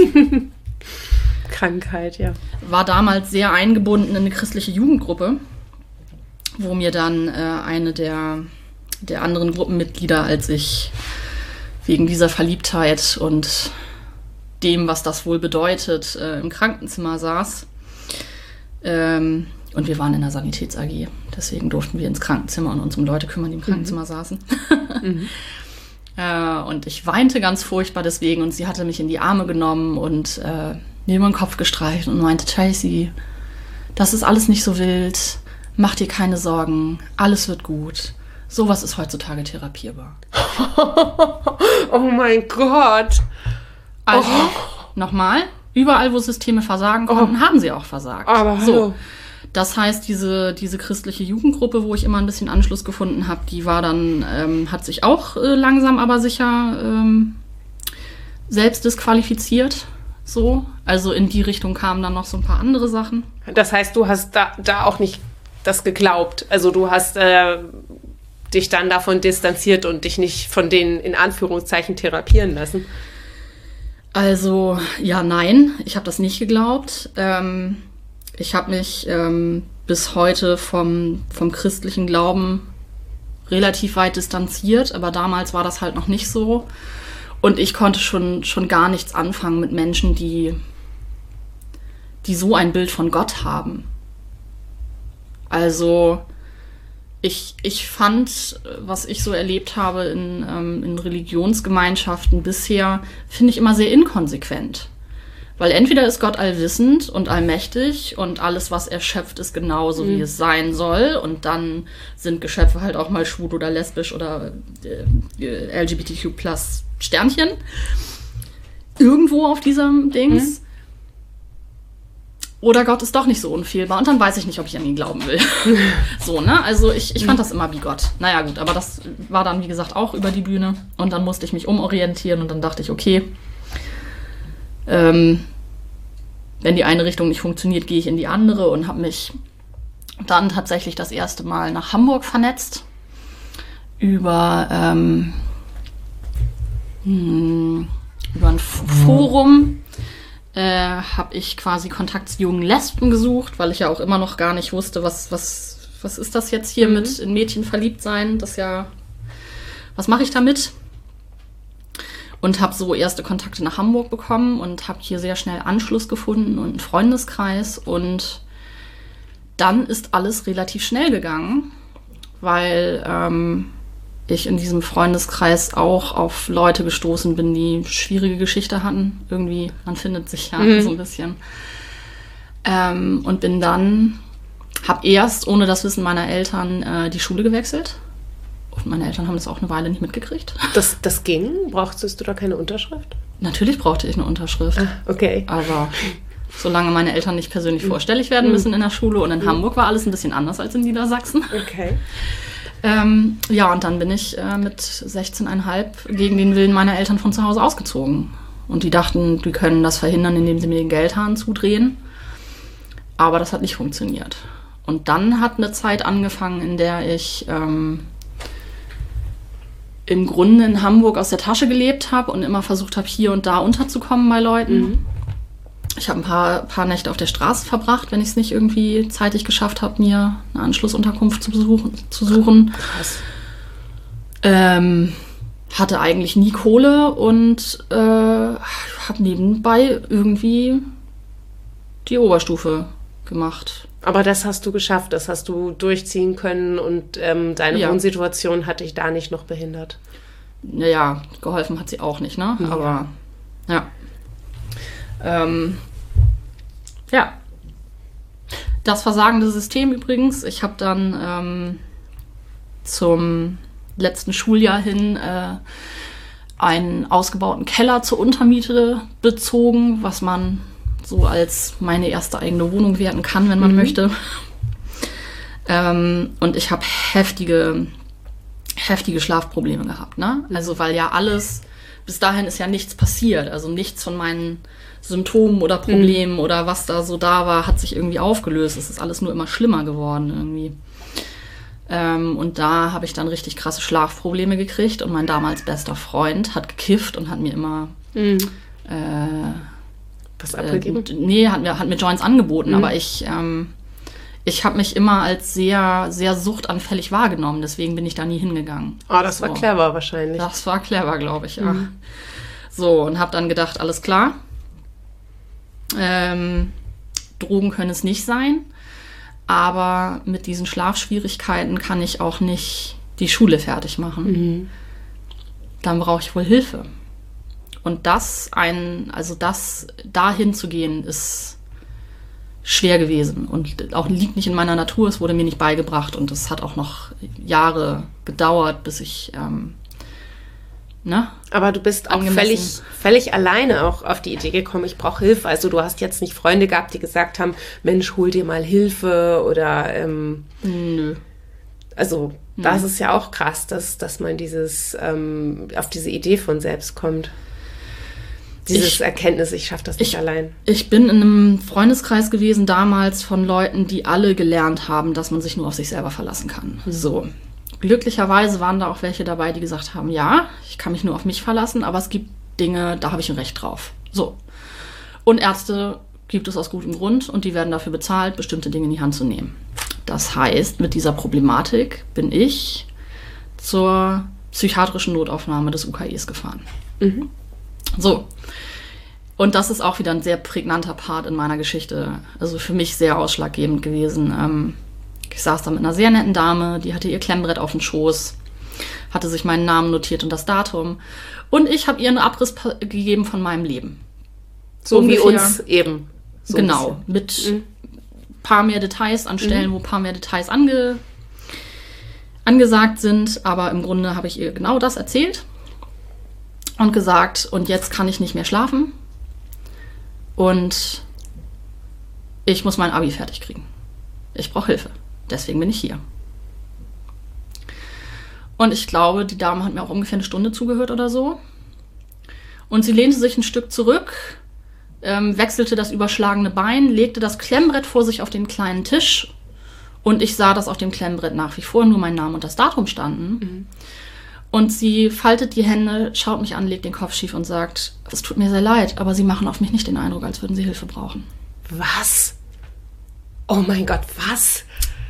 Krankheit, ja. War damals sehr eingebunden in eine christliche Jugendgruppe, wo mir dann äh, eine der, der anderen Gruppenmitglieder, als ich wegen dieser Verliebtheit und dem, was das wohl bedeutet, äh, im Krankenzimmer saß. Ähm, Und wir waren in der Sanitäts-A G. Deswegen durften wir ins Krankenzimmer und uns um Leute kümmern, die im Krankenzimmer mhm. saßen. mhm. äh, und ich weinte ganz furchtbar deswegen. Und sie hatte mich in die Arme genommen und äh, mir über den Kopf gestreicht und meinte, Tracy, das ist alles nicht so wild. Mach dir keine Sorgen. Alles wird gut. Sowas ist heutzutage therapierbar. Oh mein Gott. Also, oh. nochmal, überall, wo Systeme versagen konnten, oh. haben sie auch versagt. Aber hallo. So. Das heißt, diese, diese christliche Jugendgruppe, wo ich immer ein bisschen Anschluss gefunden habe, die war dann, ähm, hat sich auch äh, langsam aber sicher ähm, selbst disqualifiziert. So. Also in die Richtung kamen dann noch so ein paar andere Sachen. Das heißt, du hast da, da auch nicht das geglaubt. Also du hast äh, dich dann davon distanziert und dich nicht von denen in Anführungszeichen therapieren lassen? Also, ja, nein, ich habe das nicht geglaubt. Ähm, ich habe mich ähm, bis heute vom, vom christlichen Glauben relativ weit distanziert, aber damals war das halt noch nicht so. Und ich konnte schon, schon gar nichts anfangen mit Menschen, die, die so ein Bild von Gott haben. Also ich, ich fand, was ich so erlebt habe in, ähm, in Religionsgemeinschaften bisher, finde ich immer sehr inkonsequent. Weil entweder ist Gott allwissend und allmächtig und alles, was er schöpft, ist genauso, mhm. wie es sein soll. Und dann sind Geschöpfe halt auch mal schwul oder lesbisch oder äh, L G B T Q plus Sternchen. Irgendwo auf diesem Dings. Mhm. Oder Gott ist doch nicht so unfehlbar und dann weiß ich nicht, ob ich an ihn glauben will. So, ne? Also ich, ich fand das immer wie Gott. Naja gut, aber das war dann, wie gesagt, auch über die Bühne. Und dann musste ich mich umorientieren und dann dachte ich, okay, ähm, wenn die eine Richtung nicht funktioniert, gehe ich in die andere und habe mich dann tatsächlich das erste Mal nach Hamburg vernetzt. Über, ähm, hm, über ein Forum. Äh, habe ich quasi Kontakt zu jungen Lesben gesucht, weil ich ja auch immer noch gar nicht wusste, was, was, was ist das jetzt hier mhm. mit in Mädchen verliebt sein? Das ja, was mache ich damit? Und habe so erste Kontakte nach Hamburg bekommen und habe hier sehr schnell Anschluss gefunden und einen Freundeskreis. Und dann ist alles relativ schnell gegangen, weil ähm, ich in diesem Freundeskreis auch auf Leute gestoßen bin, die schwierige Geschichte hatten. Irgendwie, man findet sich ja mhm. so ein bisschen. Ähm, und bin dann, habe erst, ohne das Wissen meiner Eltern, äh, die Schule gewechselt. Und meine Eltern haben das auch eine Weile nicht mitgekriegt. Das, das ging? Brauchtest du da keine Unterschrift? Natürlich brauchte ich eine Unterschrift. Ah, okay. Aber solange meine Eltern nicht persönlich vorstellig werden müssen in der Schule. Und in mhm. Hamburg war alles ein bisschen anders als in Niedersachsen. Okay. Ähm, ja, und dann bin ich äh, mit sechzehn Komma fünf gegen den Willen meiner Eltern von zu Hause ausgezogen. Und die dachten, die können das verhindern, indem sie mir den Geldhahn zudrehen. Aber das hat nicht funktioniert. Und dann hat eine Zeit angefangen, in der ich ähm, im Grunde in Hamburg aus der Tasche gelebt habe und immer versucht habe, hier und da unterzukommen bei Leuten. Mhm. Ich habe ein paar, paar Nächte auf der Straße verbracht, wenn ich es nicht irgendwie zeitig geschafft habe, mir eine Anschlussunterkunft zu, besuchen, zu suchen. Krass. Ähm, hatte eigentlich nie Kohle und äh, habe nebenbei irgendwie die Oberstufe gemacht. Aber das hast du geschafft, das hast du durchziehen können und ähm, deine ja. Wohnsituation hat dich da nicht noch behindert. Naja, geholfen hat sie auch nicht, ne? Ja. Aber ja. Ähm, ja. Das versagende System übrigens. Ich habe dann ähm, zum letzten Schuljahr hin äh, einen ausgebauten Keller zur Untermiete bezogen, was man so als meine erste eigene Wohnung werten kann, wenn man mhm. möchte. Ähm, und ich habe heftige, heftige Schlafprobleme gehabt, ne? Also weil ja alles, bis dahin ist ja nichts passiert, also nichts von meinen Symptomen oder Problemen mhm. oder was da so da war, hat sich irgendwie aufgelöst. Es ist alles nur immer schlimmer geworden irgendwie. Ähm, und da habe ich dann richtig krasse Schlafprobleme gekriegt und mein damals bester Freund hat gekifft und hat mir immer mhm. äh, was abgegeben? Äh, nee, hat mir, hat mir Joints angeboten, mhm. aber ich, ähm, ich habe mich immer als sehr, sehr suchtanfällig wahrgenommen, deswegen bin ich da nie hingegangen. Oh, das so. war clever wahrscheinlich. Das war clever, glaube ich, ja. Mhm. So, und habe dann gedacht, alles klar, ähm, Drogen können es nicht sein, aber mit diesen Schlafschwierigkeiten kann ich auch nicht die Schule fertig machen. Mhm. Dann brauche ich wohl Hilfe. Und das ein, also das dahin zu gehen, ist schwer gewesen und auch liegt nicht in meiner Natur. Es wurde mir nicht beigebracht und es hat auch noch Jahre gedauert, bis ich ähm, ne? Aber du bist auch völlig, völlig alleine auch auf die Idee gekommen, ich brauche Hilfe. Also du hast jetzt nicht Freunde gehabt, die gesagt haben, Mensch, hol dir mal Hilfe oder ähm, nö. Also das Nö. Ist ja auch krass, dass, dass man dieses ähm, auf diese Idee von selbst kommt. Dieses ich, Erkenntnis, ich schaffe das nicht ich, allein. Ich bin in einem Freundeskreis gewesen damals von Leuten, die alle gelernt haben, dass man sich nur auf sich selber verlassen kann. So. glücklicherweise waren da auch welche dabei, die gesagt haben, ja, ich kann mich nur auf mich verlassen, aber es gibt Dinge, da habe ich ein Recht drauf. So. Und Ärzte gibt es aus gutem Grund und die werden dafür bezahlt, bestimmte Dinge in die Hand zu nehmen. Das heißt, mit dieser Problematik bin ich zur psychiatrischen Notaufnahme des U K Es gefahren. Mhm. So. Und das ist auch wieder ein sehr prägnanter Part in meiner Geschichte. Also für mich sehr ausschlaggebend gewesen. Ähm, ich saß da mit einer sehr netten Dame, die hatte ihr Klemmbrett auf dem Schoß, hatte sich meinen Namen notiert und das Datum. Und ich habe ihr einen Abriss gegeben von meinem Leben. So ungefähr, wie uns eben. So genau, mit ein mhm. paar mehr Details an Stellen, mhm. wo ein paar mehr Details ange, angesagt sind. Aber im Grunde habe ich ihr genau das erzählt und gesagt, und jetzt kann ich nicht mehr schlafen. Und ich muss mein Abi fertig kriegen. Ich brauche Hilfe. Deswegen bin ich hier. Und ich glaube, die Dame hat mir auch ungefähr eine Stunde zugehört oder so. Und sie lehnte sich ein Stück zurück, ähm, wechselte das überschlagene Bein, legte das Klemmbrett vor sich auf den kleinen Tisch. Und ich sah, dass auf dem Klemmbrett nach wie vor nur mein Name und das Datum standen. Mhm. Und sie faltet die Hände, schaut mich an, legt den Kopf schief und sagt, es tut mir sehr leid, aber Sie machen auf mich nicht den Eindruck, als würden Sie Hilfe brauchen. Was? Oh mein Gott, was?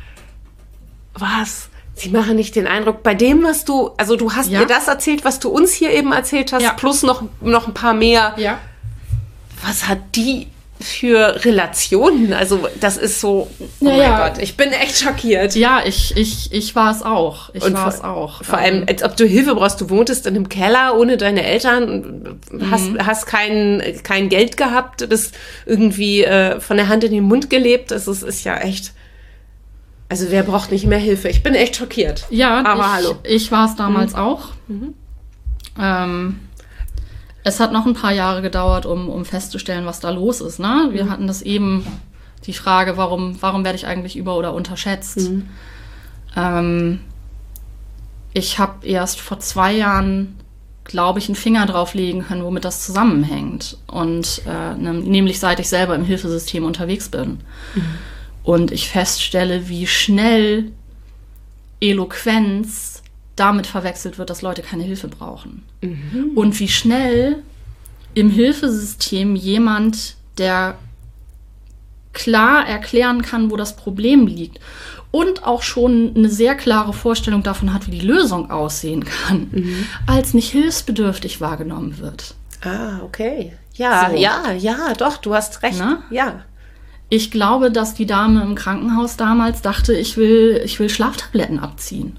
Was? Sie machen nicht den Eindruck, bei dem, was du, also du hast ja. mir das erzählt, was du uns hier eben erzählt hast, ja. plus noch, noch ein paar mehr. Ja. Was hat die für Relationen? Also das ist so, oh ja, mein ja. Gott, ich bin echt schockiert. Ja, ich, ich, ich war es auch. Ich und war vor, es auch. Vor allem, als ob du Hilfe brauchst. Du wohntest in einem Keller ohne deine Eltern, mhm. hast, hast kein, kein Geld gehabt, bist irgendwie äh, von der Hand in den Mund gelebt. Also es ist ja echt... Also wer braucht nicht mehr Hilfe? Ich bin echt schockiert. Ja, aber ich, hallo. Ich war es damals mhm. auch. Mhm. Ähm, es hat noch ein paar Jahre gedauert, um, um festzustellen, was da los ist. Ne? Wir mhm. hatten das eben, die Frage, warum, warum werde ich eigentlich über- oder unterschätzt? Mhm. Ähm, ich habe erst vor zwei Jahren, glaube ich, einen Finger drauf legen können, womit das zusammenhängt. Und äh, ne, nämlich seit ich selber im Hilfesystem unterwegs bin. Mhm. Und ich feststelle, wie schnell Eloquenz damit verwechselt wird, dass Leute keine Hilfe brauchen. Mhm. Und wie schnell im Hilfesystem jemand, der klar erklären kann, wo das Problem liegt und auch schon eine sehr klare Vorstellung davon hat, wie die Lösung aussehen kann, mhm. als nicht hilfsbedürftig wahrgenommen wird. Ah, okay. Ja, so. ja, ja, doch, du hast recht. Na? Ja. Ich glaube, dass die Dame im Krankenhaus damals dachte, ich will, ich will Schlaftabletten abziehen.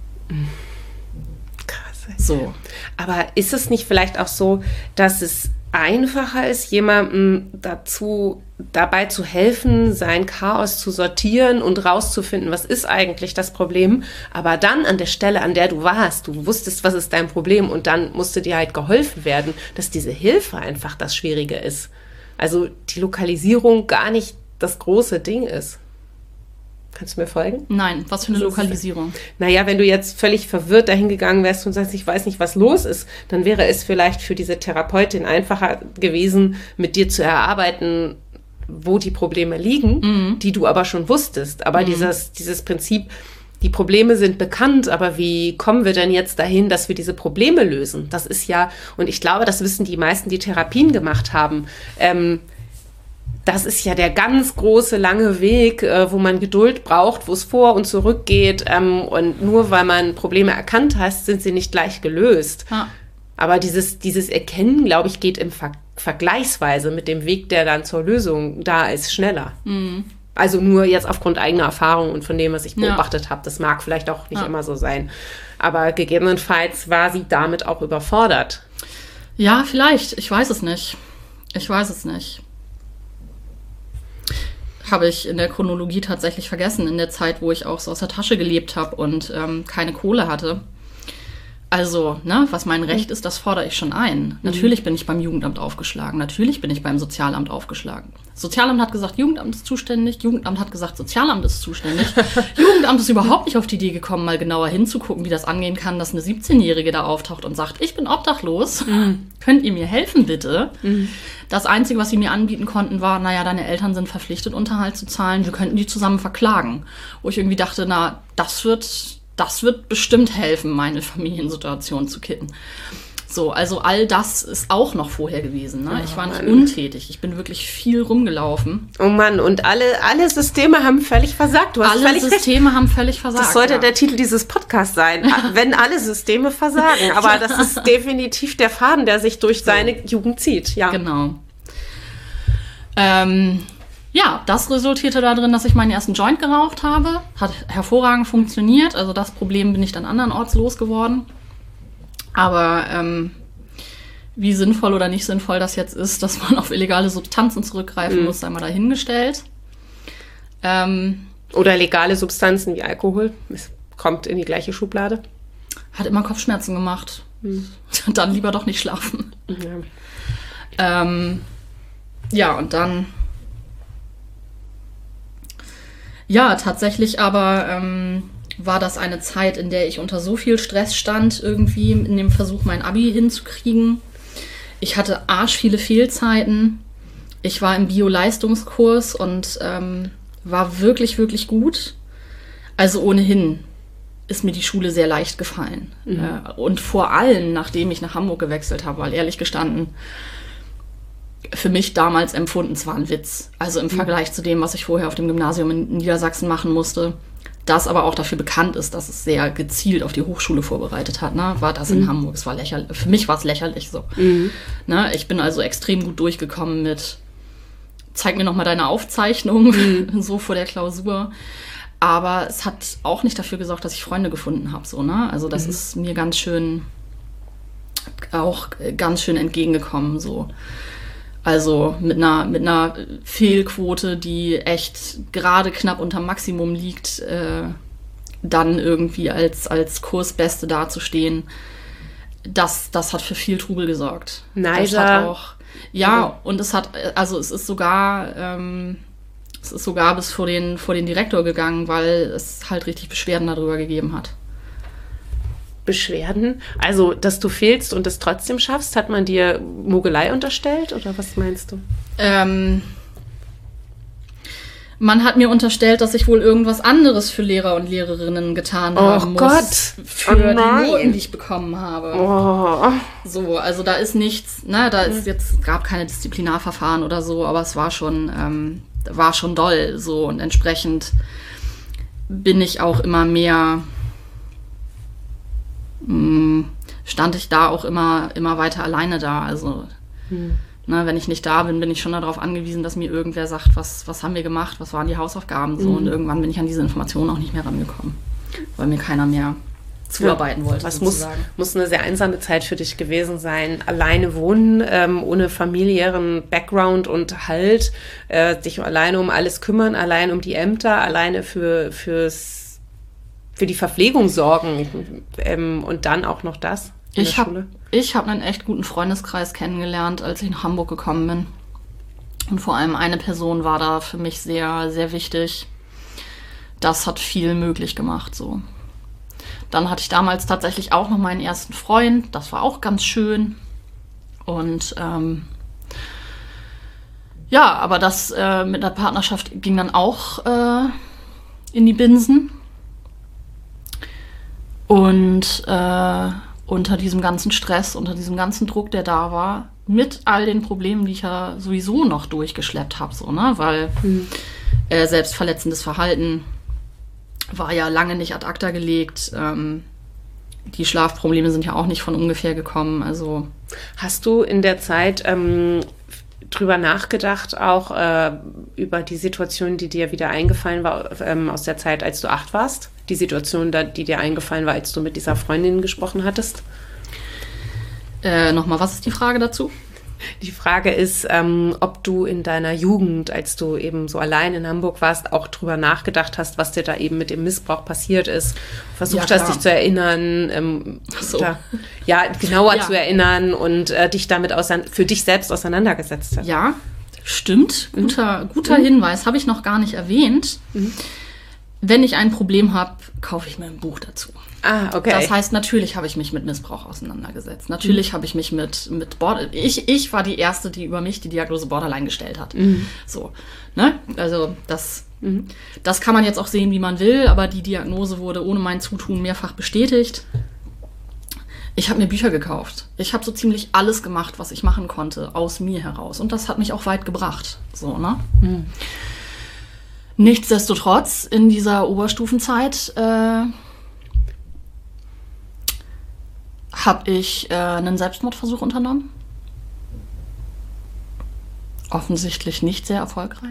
Krass. So. Aber ist es nicht vielleicht auch so, dass es einfacher ist, jemandem dazu, dabei zu helfen, sein Chaos zu sortieren und rauszufinden, was ist eigentlich das Problem, aber dann an der Stelle, an der du warst, du wusstest, was ist dein Problem und dann musste dir halt geholfen werden, dass diese Hilfe einfach das Schwierige ist. Also die Lokalisierung gar nicht das große Ding ist. Kannst du mir folgen? Nein, was für eine Lokalisierung? Naja, wenn du jetzt völlig verwirrt dahingegangen wärst und sagst, ich weiß nicht, was los ist, dann wäre es vielleicht für diese Therapeutin einfacher gewesen, mit dir zu erarbeiten, wo die Probleme liegen, mhm. die du aber schon wusstest. Aber mhm. dieses, dieses Prinzip, die Probleme sind bekannt, aber wie kommen wir denn jetzt dahin, dass wir diese Probleme lösen? Das ist ja, und ich glaube, das wissen die meisten, die Therapien gemacht haben, ähm, das ist ja der ganz große, lange Weg, äh, wo man Geduld braucht, wo es vor und zurück geht. Ähm, und nur weil man Probleme erkannt hat, sind sie nicht gleich gelöst. Ja. Aber dieses, dieses Erkennen, glaube ich, geht im Ver- Vergleichsweise mit dem Weg, der dann zur Lösung da ist, schneller. Mhm. Also nur jetzt aufgrund eigener Erfahrung und von dem, was ich beobachtet ja. habe. Das mag vielleicht auch nicht ja. immer so sein. Aber gegebenenfalls war sie damit auch überfordert. Ja, vielleicht. Ich weiß es nicht. Ich weiß es nicht. Habe ich in der Chronologie tatsächlich vergessen, in der Zeit, wo ich auch so aus der Tasche gelebt habe und ähm, keine Kohle hatte. Also, ne, was mein Recht ist, das fordere ich schon ein. Mhm. Natürlich bin ich beim Jugendamt aufgeschlagen. Natürlich bin ich beim Sozialamt aufgeschlagen. Sozialamt hat gesagt, Jugendamt ist zuständig. Jugendamt hat gesagt, Sozialamt ist zuständig. Jugendamt ist überhaupt nicht auf die Idee gekommen, mal genauer hinzugucken, wie das angehen kann, dass eine siebzehnjährige da auftaucht und sagt, ich bin obdachlos. Mhm. Könnt ihr mir helfen, bitte? Mhm. Das Einzige, was sie mir anbieten konnten, war, naja, deine Eltern sind verpflichtet, Unterhalt zu zahlen. Wir könnten die zusammen verklagen. Wo ich irgendwie dachte, na, das wird... das wird bestimmt helfen, meine Familiensituation zu kitten. So, also all das ist auch noch vorher gewesen. Ne? Oh, ich war nicht Mann. untätig. Ich bin wirklich viel rumgelaufen. Oh Mann, und alle, alle Systeme haben völlig versagt. Du hast alle völlig Systeme recht. haben völlig versagt. Das sollte ja. der Titel dieses Podcasts sein, wenn alle Systeme versagen. Aber das ist definitiv der Faden, der sich durch so. Seine Jugend zieht. Ja. Genau. Ähm, ja, das resultierte darin, dass ich meinen ersten Joint geraucht habe. Hat hervorragend funktioniert. Also das Problem bin ich dann andernorts losgeworden. Aber ähm, wie sinnvoll oder nicht sinnvoll das jetzt ist, dass man auf illegale Substanzen zurückgreifen mhm. muss, sei mal dahingestellt. Ähm, oder legale Substanzen wie Alkohol. Es kommt in die gleiche Schublade. Hat immer Kopfschmerzen gemacht. Mhm. Dann lieber doch nicht schlafen. Ja, ähm, ja und dann... Ja, tatsächlich aber... Ähm, war das eine Zeit, in der ich unter so viel Stress stand, irgendwie in dem Versuch, mein Abi hinzukriegen. Ich hatte arsch viele Fehlzeiten. Ich war im Bio-Leistungskurs und ähm, war wirklich, wirklich gut. Also ohnehin ist mir die Schule sehr leicht gefallen. Mhm. Äh, und vor allem, nachdem ich nach Hamburg gewechselt habe, weil ehrlich gestanden, für mich damals empfunden, es war ein Witz. Also im mhm. Vergleich zu dem, was ich vorher auf dem Gymnasium in Niedersachsen machen musste, das aber auch dafür bekannt ist, dass es sehr gezielt auf die Hochschule vorbereitet hat, ne? War das in mhm. Hamburg. Es war lächerlich. Für mich war es lächerlich so. Mhm. Ne? Ich bin also extrem gut durchgekommen mit zeig mir noch mal deine Aufzeichnung, mhm. so vor der Klausur. Aber es hat auch nicht dafür gesorgt, dass ich Freunde gefunden habe. So, ne? Also das mhm. ist mir ganz schön, auch ganz schön entgegengekommen. So. Also mit einer, mit einer Fehlquote, die echt gerade knapp unterm Maximum liegt, äh, dann irgendwie als, als Kursbeste dazustehen, das, das hat für viel Trubel gesorgt. Neiser. Das hat auch, ja, und es hat, also es ist sogar, ähm, es ist sogar bis vor den, vor den Direktor gegangen, weil es halt richtig Beschwerden darüber gegeben hat. Beschwerden? Also, dass du fehlst und es trotzdem schaffst? Hat man dir Mogelei unterstellt oder was meinst du? Ähm, man hat mir unterstellt, dass ich wohl irgendwas anderes für Lehrer und Lehrerinnen getan oh haben muss. Gott. Für oh die Noten, die ich bekommen habe. Oh. So, also da ist nichts, ne, da ist jetzt, gab keine Disziplinarverfahren oder so, aber es war schon, ähm, war schon doll, so, und entsprechend bin ich auch immer mehr, mh, stand ich da auch immer, immer weiter alleine da, also, hm. ne, wenn ich nicht da bin, bin ich schon darauf angewiesen, dass mir irgendwer sagt, was, was haben wir gemacht, was waren die Hausaufgaben, so, mhm. und irgendwann bin ich an diese Informationen auch nicht mehr rangekommen, weil mir keiner mehr zuarbeiten wollte. Das muss, muss eine sehr einsame Zeit für dich gewesen sein. Alleine wohnen, ähm, ohne familiären Background und Halt, äh, dich alleine um alles kümmern, allein um die Ämter, alleine für, fürs, für die Verpflegung sorgen, ähm, und dann auch noch das in ich der Schule. Hab, ich habe einen echt guten Freundeskreis kennengelernt, als ich nach Hamburg gekommen bin. Und vor allem eine Person war da für mich sehr, sehr wichtig. Das hat viel möglich gemacht, so. Dann hatte ich damals tatsächlich auch noch meinen ersten Freund. Das war auch ganz schön. Und ähm, ja, aber das äh, mit der Partnerschaft ging dann auch äh, in die Binsen. Und äh, unter diesem ganzen Stress, unter diesem ganzen Druck, der da war, mit all den Problemen, die ich ja sowieso noch durchgeschleppt habe, so, ne? Weil mhm. äh, selbstverletzendes Verhalten war ja lange nicht ad acta gelegt. Ähm, die Schlafprobleme sind ja auch nicht von ungefähr gekommen. Also hast du in der Zeit ähm, drüber nachgedacht, auch äh, über die Situation, die dir wieder eingefallen war, ähm, aus der Zeit, als du acht warst? Die Situation, die dir eingefallen war, als du mit dieser Freundin gesprochen hattest? Äh, nochmal, was ist die Frage dazu? Die Frage ist, ähm, ob du in deiner Jugend, als du eben so allein in Hamburg warst, auch drüber nachgedacht hast, was dir da eben mit dem Missbrauch passiert ist. Versucht ja, hast, dich zu erinnern, ähm, Ach so. da, ja, genauer ja. zu erinnern und äh, dich damit ausein- für dich selbst auseinandergesetzt hast. Ja, stimmt. Guter, mhm. guter mhm. Hinweis, habe ich noch gar nicht erwähnt. Mhm. wenn ich ein Problem habe, kaufe ich mir ein Buch dazu. Ah, okay. Das heißt, natürlich habe ich mich mit Missbrauch auseinandergesetzt. Natürlich mhm. habe ich mich mit, mit Border... Ich, ich war die Erste, die über mich die Diagnose Borderline gestellt hat. Mhm. So, ne? Also das, mhm. das kann man jetzt auch sehen, wie man will, aber die Diagnose wurde ohne mein Zutun mehrfach bestätigt. Ich habe mir Bücher gekauft. Ich habe so ziemlich alles gemacht, was ich machen konnte, aus mir heraus. Und das hat mich auch weit gebracht. So, ne? Mhm. Nichtsdestotrotz, in dieser Oberstufenzeit äh, habe ich äh, einen Selbstmordversuch unternommen. Offensichtlich nicht sehr erfolgreich.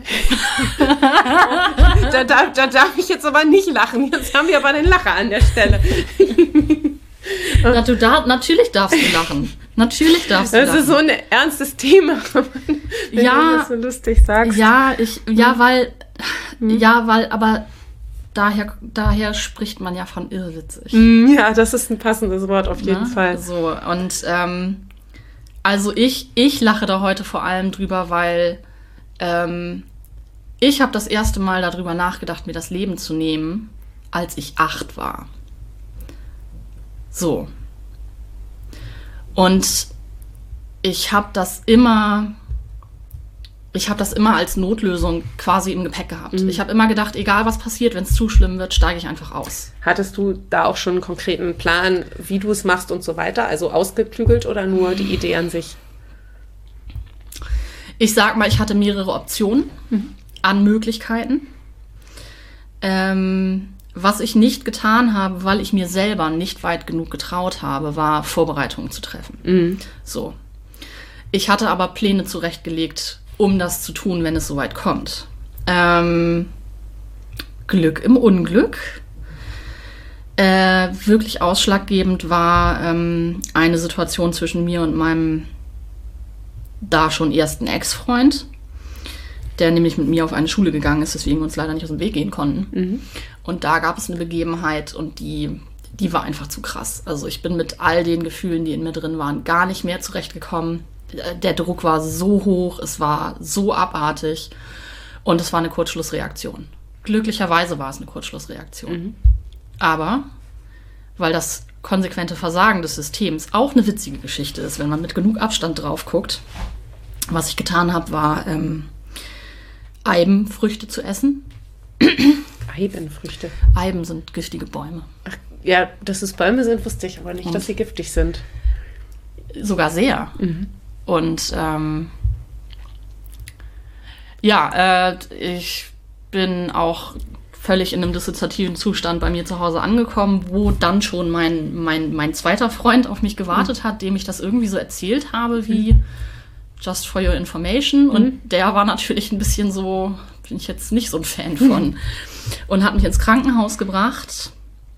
da, darf, da darf ich jetzt aber nicht lachen. Jetzt haben wir aber einen Lacher an der Stelle. Na, du dar- natürlich darfst du lachen. Natürlich darfst du das lachen. Das ist so ein ernstes Thema, wenn ja, du das so lustig sagst. Ja, ich, ja, hm. weil, hm. ja, weil, aber daher, daher spricht man ja von irrwitzig. Ja, das ist ein passendes Wort auf jeden Na? Fall. So, und ähm, also ich, ich lache da heute vor allem drüber, weil ähm, ich habe das erste Mal darüber nachgedacht, mir das Leben zu nehmen, als ich acht war. So. Und ich habe das immer, ich habe das immer als Notlösung quasi im Gepäck gehabt. Mhm. Ich habe immer gedacht, egal was passiert, wenn es zu schlimm wird, steige ich einfach aus. Hattest du da auch schon einen konkreten Plan, wie du es machst und so weiter? Also ausgeklügelt oder nur die Idee an sich? Ich sag mal, ich hatte mehrere Optionen mhm. an Möglichkeiten. Ähm... Was ich nicht getan habe, weil ich mir selber nicht weit genug getraut habe, war Vorbereitungen zu treffen. Mhm. So. Ich hatte aber Pläne zurechtgelegt, um das zu tun, wenn es soweit kommt. Ähm, Glück im Unglück. Äh, wirklich ausschlaggebend war ähm, eine Situation zwischen mir und meinem da schon ersten Ex-Freund, der nämlich mit mir auf eine Schule gegangen ist, weswegen wir uns leider nicht aus dem Weg gehen konnten. Mhm. Und da gab es eine Begebenheit und die, die war einfach zu krass. Also ich bin mit all den Gefühlen, die in mir drin waren, gar nicht mehr zurechtgekommen. Der Druck war so hoch, es war so abartig und es war eine Kurzschlussreaktion. Glücklicherweise war es eine Kurzschlussreaktion. Mhm. Aber, weil das konsequente Versagen des Systems auch eine witzige Geschichte ist, wenn man mit genug Abstand drauf guckt, was ich getan habe, war ähm, Eibenfrüchte zu essen. Eibenfrüchte? Eiben sind giftige Bäume. Ach, ja, dass es Bäume sind, wusste ich aber nicht, und dass sie giftig sind. Sogar sehr. Mhm. Und ähm, ja, äh, ich bin auch völlig in einem dissoziativen Zustand bei mir zu Hause angekommen, wo dann schon mein, mein, mein zweiter Freund auf mich gewartet mhm. hat, dem ich das irgendwie so erzählt habe, wie mhm. just for your information. Und mhm. der war natürlich ein bisschen so, bin ich jetzt nicht so ein Fan von. Mhm. Und hat mich ins Krankenhaus gebracht.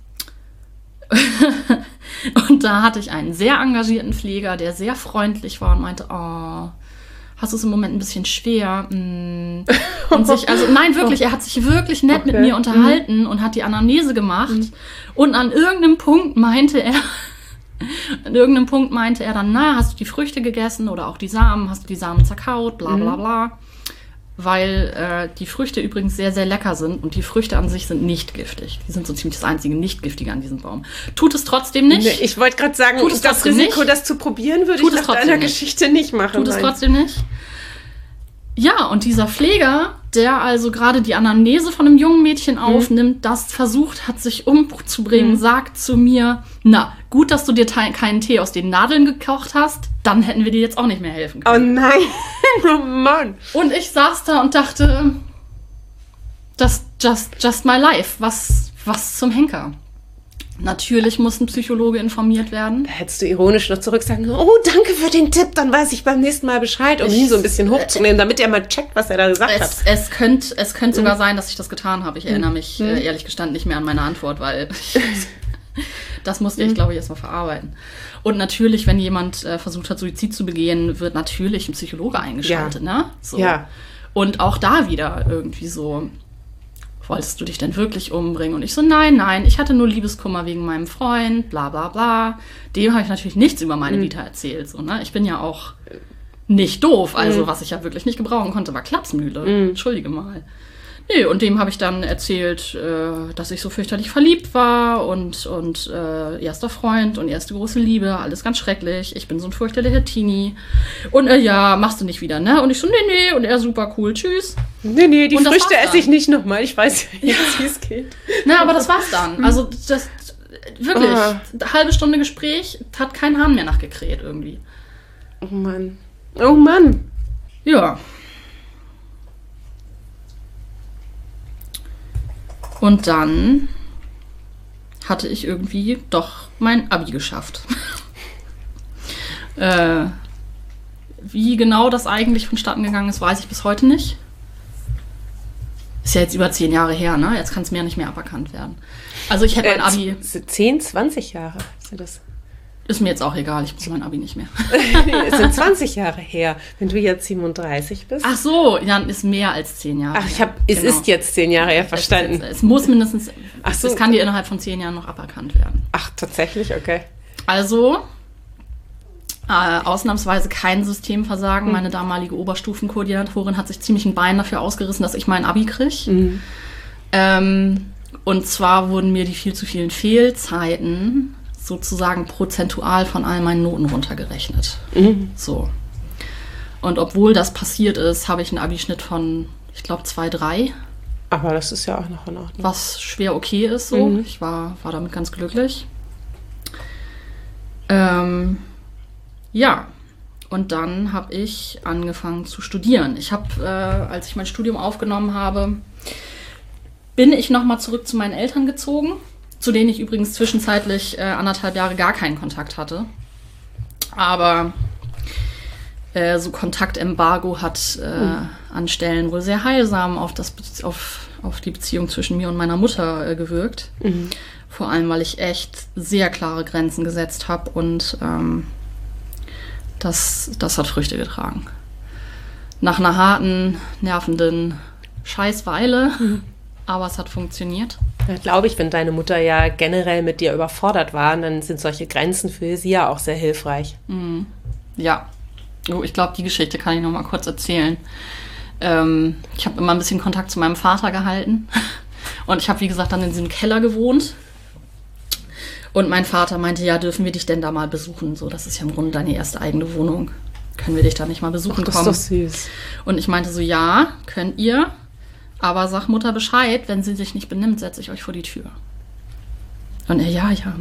Und da hatte ich einen sehr engagierten Pfleger, der sehr freundlich war und meinte, oh, hast du es im Moment ein bisschen schwer? Und sich, also nein, wirklich, er hat sich wirklich nett okay. mit mir unterhalten mhm. und hat die Anamnese gemacht. Mhm. Und an irgendeinem Punkt meinte er, an irgendeinem Punkt meinte er dann, na, hast du die Früchte gegessen oder auch die Samen, hast du die Samen zerkaut, bla bla bla. Mhm. Weil äh, die Früchte übrigens sehr, sehr lecker sind und die Früchte an sich sind nicht giftig. Die sind so ziemlich das einzige Nicht-Giftige an diesem Baum. Tut es trotzdem nicht. Nee, ich wollte gerade sagen, Tut es das Risiko, nicht. das zu probieren, würde Tut ich es nach deiner nicht. Geschichte nicht machen. Tut es nein. trotzdem nicht. Ja, und dieser Pfleger, der also gerade die Anamnese von einem jungen Mädchen aufnimmt, mhm. das versucht hat, sich umzubringen, mhm. sagt zu mir, na, gut, dass du dir te- keinen Tee aus den Nadeln gekocht hast, dann hätten wir dir jetzt auch nicht mehr helfen können. Oh nein, oh Mann. Und ich saß da und dachte, das just, just my life, was, was zum Henker. Natürlich muss ein Psychologe informiert werden. Da hättest du ironisch noch zurück sagen, oh, danke für den Tipp, dann weiß ich beim nächsten Mal Bescheid, um ich, ihn so ein bisschen hochzunehmen, damit er mal checkt, was er da gesagt es, hat. Es könnte es könnt sogar mhm. sein, dass ich das getan habe. Ich erinnere mich mhm. äh, ehrlich gestanden nicht mehr an meine Antwort, weil das musste ich, glaube ich, erstmal verarbeiten. Und natürlich, wenn jemand äh, versucht hat, Suizid zu begehen, wird natürlich ein Psychologe eingeschaltet. Ja. Ne? So. Ja. Und auch da wieder irgendwie so, wolltest du dich denn wirklich umbringen? Und ich so, nein, nein, ich hatte nur Liebeskummer wegen meinem Freund, bla bla bla. Dem habe ich natürlich nichts über meine mhm. Vita erzählt. So, ne? Ich bin ja auch nicht doof. Also, mhm. was ich ja wirklich nicht gebrauchen konnte, war Klapsmühle. Mhm. Entschuldige mal. Nee, und dem habe ich dann erzählt, äh, dass ich so fürchterlich verliebt war und, und äh, erster Freund und erste große Liebe, alles ganz schrecklich. Ich bin so ein fürchterlicher Teenie. Und äh, ja, machst du nicht wieder, ne? Und ich so, nee, nee. Und er, super cool, tschüss. Nee, nee, die Und das Früchte war's esse ich dann. nicht nochmal. Ich weiß ja jetzt, wie es geht. Na, aber das war's dann. Also das, wirklich, Ah. eine halbe Stunde Gespräch, hat kein Hahn mehr nachgekräht irgendwie. Oh Mann. Oh Mann. Ja. Und dann hatte ich irgendwie doch mein Abi geschafft. äh, wie genau das eigentlich vonstatten gegangen ist, weiß ich bis heute nicht. Ist ja jetzt über zehn Jahre her, ne? Jetzt kann es mir ja nicht mehr aberkannt werden. Also ich hätte mein Abi... Äh, zehn, zwanzig Jahre ist ja das. Ist mir jetzt auch egal, ich brauche mein Abi nicht mehr. Es sind zwanzig Jahre her, wenn du jetzt siebenunddreißig bist. Ach so, ja, ist mehr als zehn Jahre. Ach, ich habe, es Genau. ist jetzt zehn Jahre her, verstanden. Es, es, es muss mindestens, Ach so. es kann dir innerhalb von zehn Jahren noch aberkannt werden. Ach, tatsächlich? Okay. Also, äh, ausnahmsweise kein Systemversagen. Hm. Meine damalige Oberstufenkoordinatorin hat sich ziemlich ein Bein dafür ausgerissen, dass ich mein Abi kriege. Mhm. Ähm, und zwar wurden mir die viel zu vielen Fehlzeiten sozusagen prozentual von all meinen Noten runtergerechnet. Mhm. So. Und obwohl das passiert ist, habe ich einen Abischnitt von, ich glaube, zwei Komma drei. Aber das ist ja auch noch in Ordnung. Was schwer okay ist so. Mhm. Ich war, war damit ganz glücklich. Ähm, ja, und dann habe ich angefangen zu studieren. Ich habe, äh, als ich mein Studium aufgenommen habe, bin ich nochmal zurück zu meinen Eltern gezogen, zu denen ich übrigens zwischenzeitlich äh, anderthalb Jahre gar keinen Kontakt hatte. Aber äh, so Kontaktembargo hat äh, mhm. an Stellen wohl sehr heilsam auf, das, auf, auf die Beziehung zwischen mir und meiner Mutter äh, gewirkt. Mhm. Vor allem, weil ich echt sehr klare Grenzen gesetzt habe und ähm, das, das hat Früchte getragen. Nach einer harten, nervenden Scheißweile, mhm. aber es hat funktioniert. Ja, glaube ich, wenn deine Mutter ja generell mit dir überfordert war, dann sind solche Grenzen für sie ja auch sehr hilfreich. Mhm. Ja, oh, ich glaube, die Geschichte kann ich noch mal kurz erzählen. Ähm, ich habe immer ein bisschen Kontakt zu meinem Vater gehalten und ich habe, wie gesagt, dann in diesem Keller gewohnt. Und mein Vater meinte, ja, dürfen wir dich denn da mal besuchen? So, das ist ja im Grunde deine erste eigene Wohnung. Können wir dich da nicht mal besuchen Ach, das kommen? ist doch süß. Und ich meinte so, ja, könnt ihr. Aber sag Mutter Bescheid, wenn sie sich nicht benimmt, setze ich euch vor die Tür. Und er, ja, ja.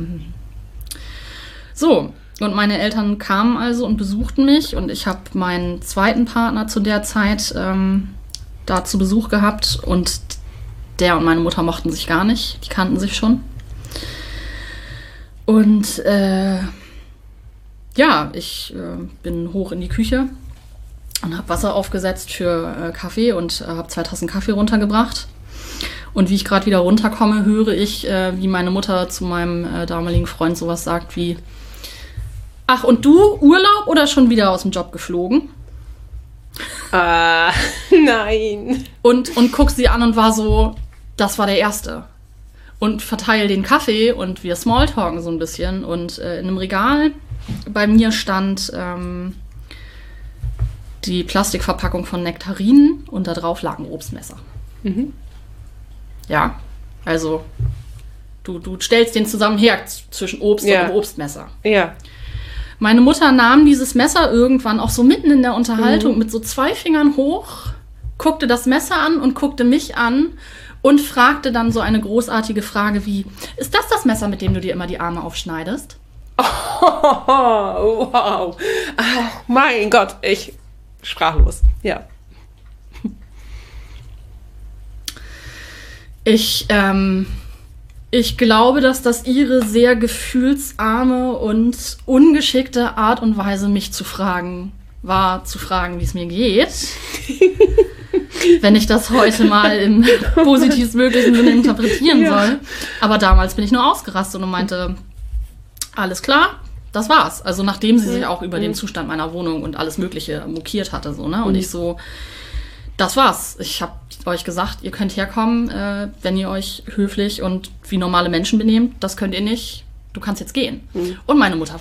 So, und meine Eltern kamen also und besuchten mich. Und ich habe meinen zweiten Partner zu der Zeit ähm, da zu Besuch gehabt. Und der und meine Mutter mochten sich gar nicht. Die kannten sich schon. Und äh, ja, ich äh, bin hoch in die Küche und habe Wasser aufgesetzt für äh, Kaffee und äh, habe zwei Tassen Kaffee runtergebracht. Und wie ich gerade wieder runterkomme, höre ich, äh, wie meine Mutter zu meinem äh, damaligen Freund sowas sagt wie: Ach, und du, Urlaub oder schon wieder aus dem Job geflogen? Ah, nein. Und, und guck sie an und war so, das war der Erste. Und verteile den Kaffee und wir smalltalken so ein bisschen. Und äh, in einem Regal bei mir stand ähm, die Plastikverpackung von Nektarinen und da drauf lag ein Obstmesser. Mhm. Ja, also du, du stellst den Zusammenhang her zwischen Obst ja. und Obstmesser. Ja. Meine Mutter nahm dieses Messer irgendwann auch so mitten in der Unterhaltung mhm. mit so zwei Fingern hoch, guckte das Messer an und guckte mich an und fragte dann so eine großartige Frage wie: Ist das das Messer, mit dem du dir immer die Arme aufschneidest? Oh, wow. Oh, mein Gott, ich sprachlos. Ja. Ich, ähm, ich glaube, dass das ihre sehr gefühlsarme und ungeschickte Art und Weise, mich zu fragen, war, zu fragen, wie es mir geht. Wenn ich das heute mal im positivstmöglichen Sinne interpretieren ja. soll. Aber damals bin ich nur ausgerastet und meinte, alles klar, das war's. Also nachdem sie sich auch über mhm. den Zustand meiner Wohnung und alles Mögliche mokiert hatte. So, ne? Und mhm. ich so, das war's. Ich habe euch gesagt, ihr könnt herkommen, äh, wenn ihr euch höflich und wie normale Menschen benehmt. Das könnt ihr nicht. Du kannst jetzt gehen. Mhm. Und meine Mutter war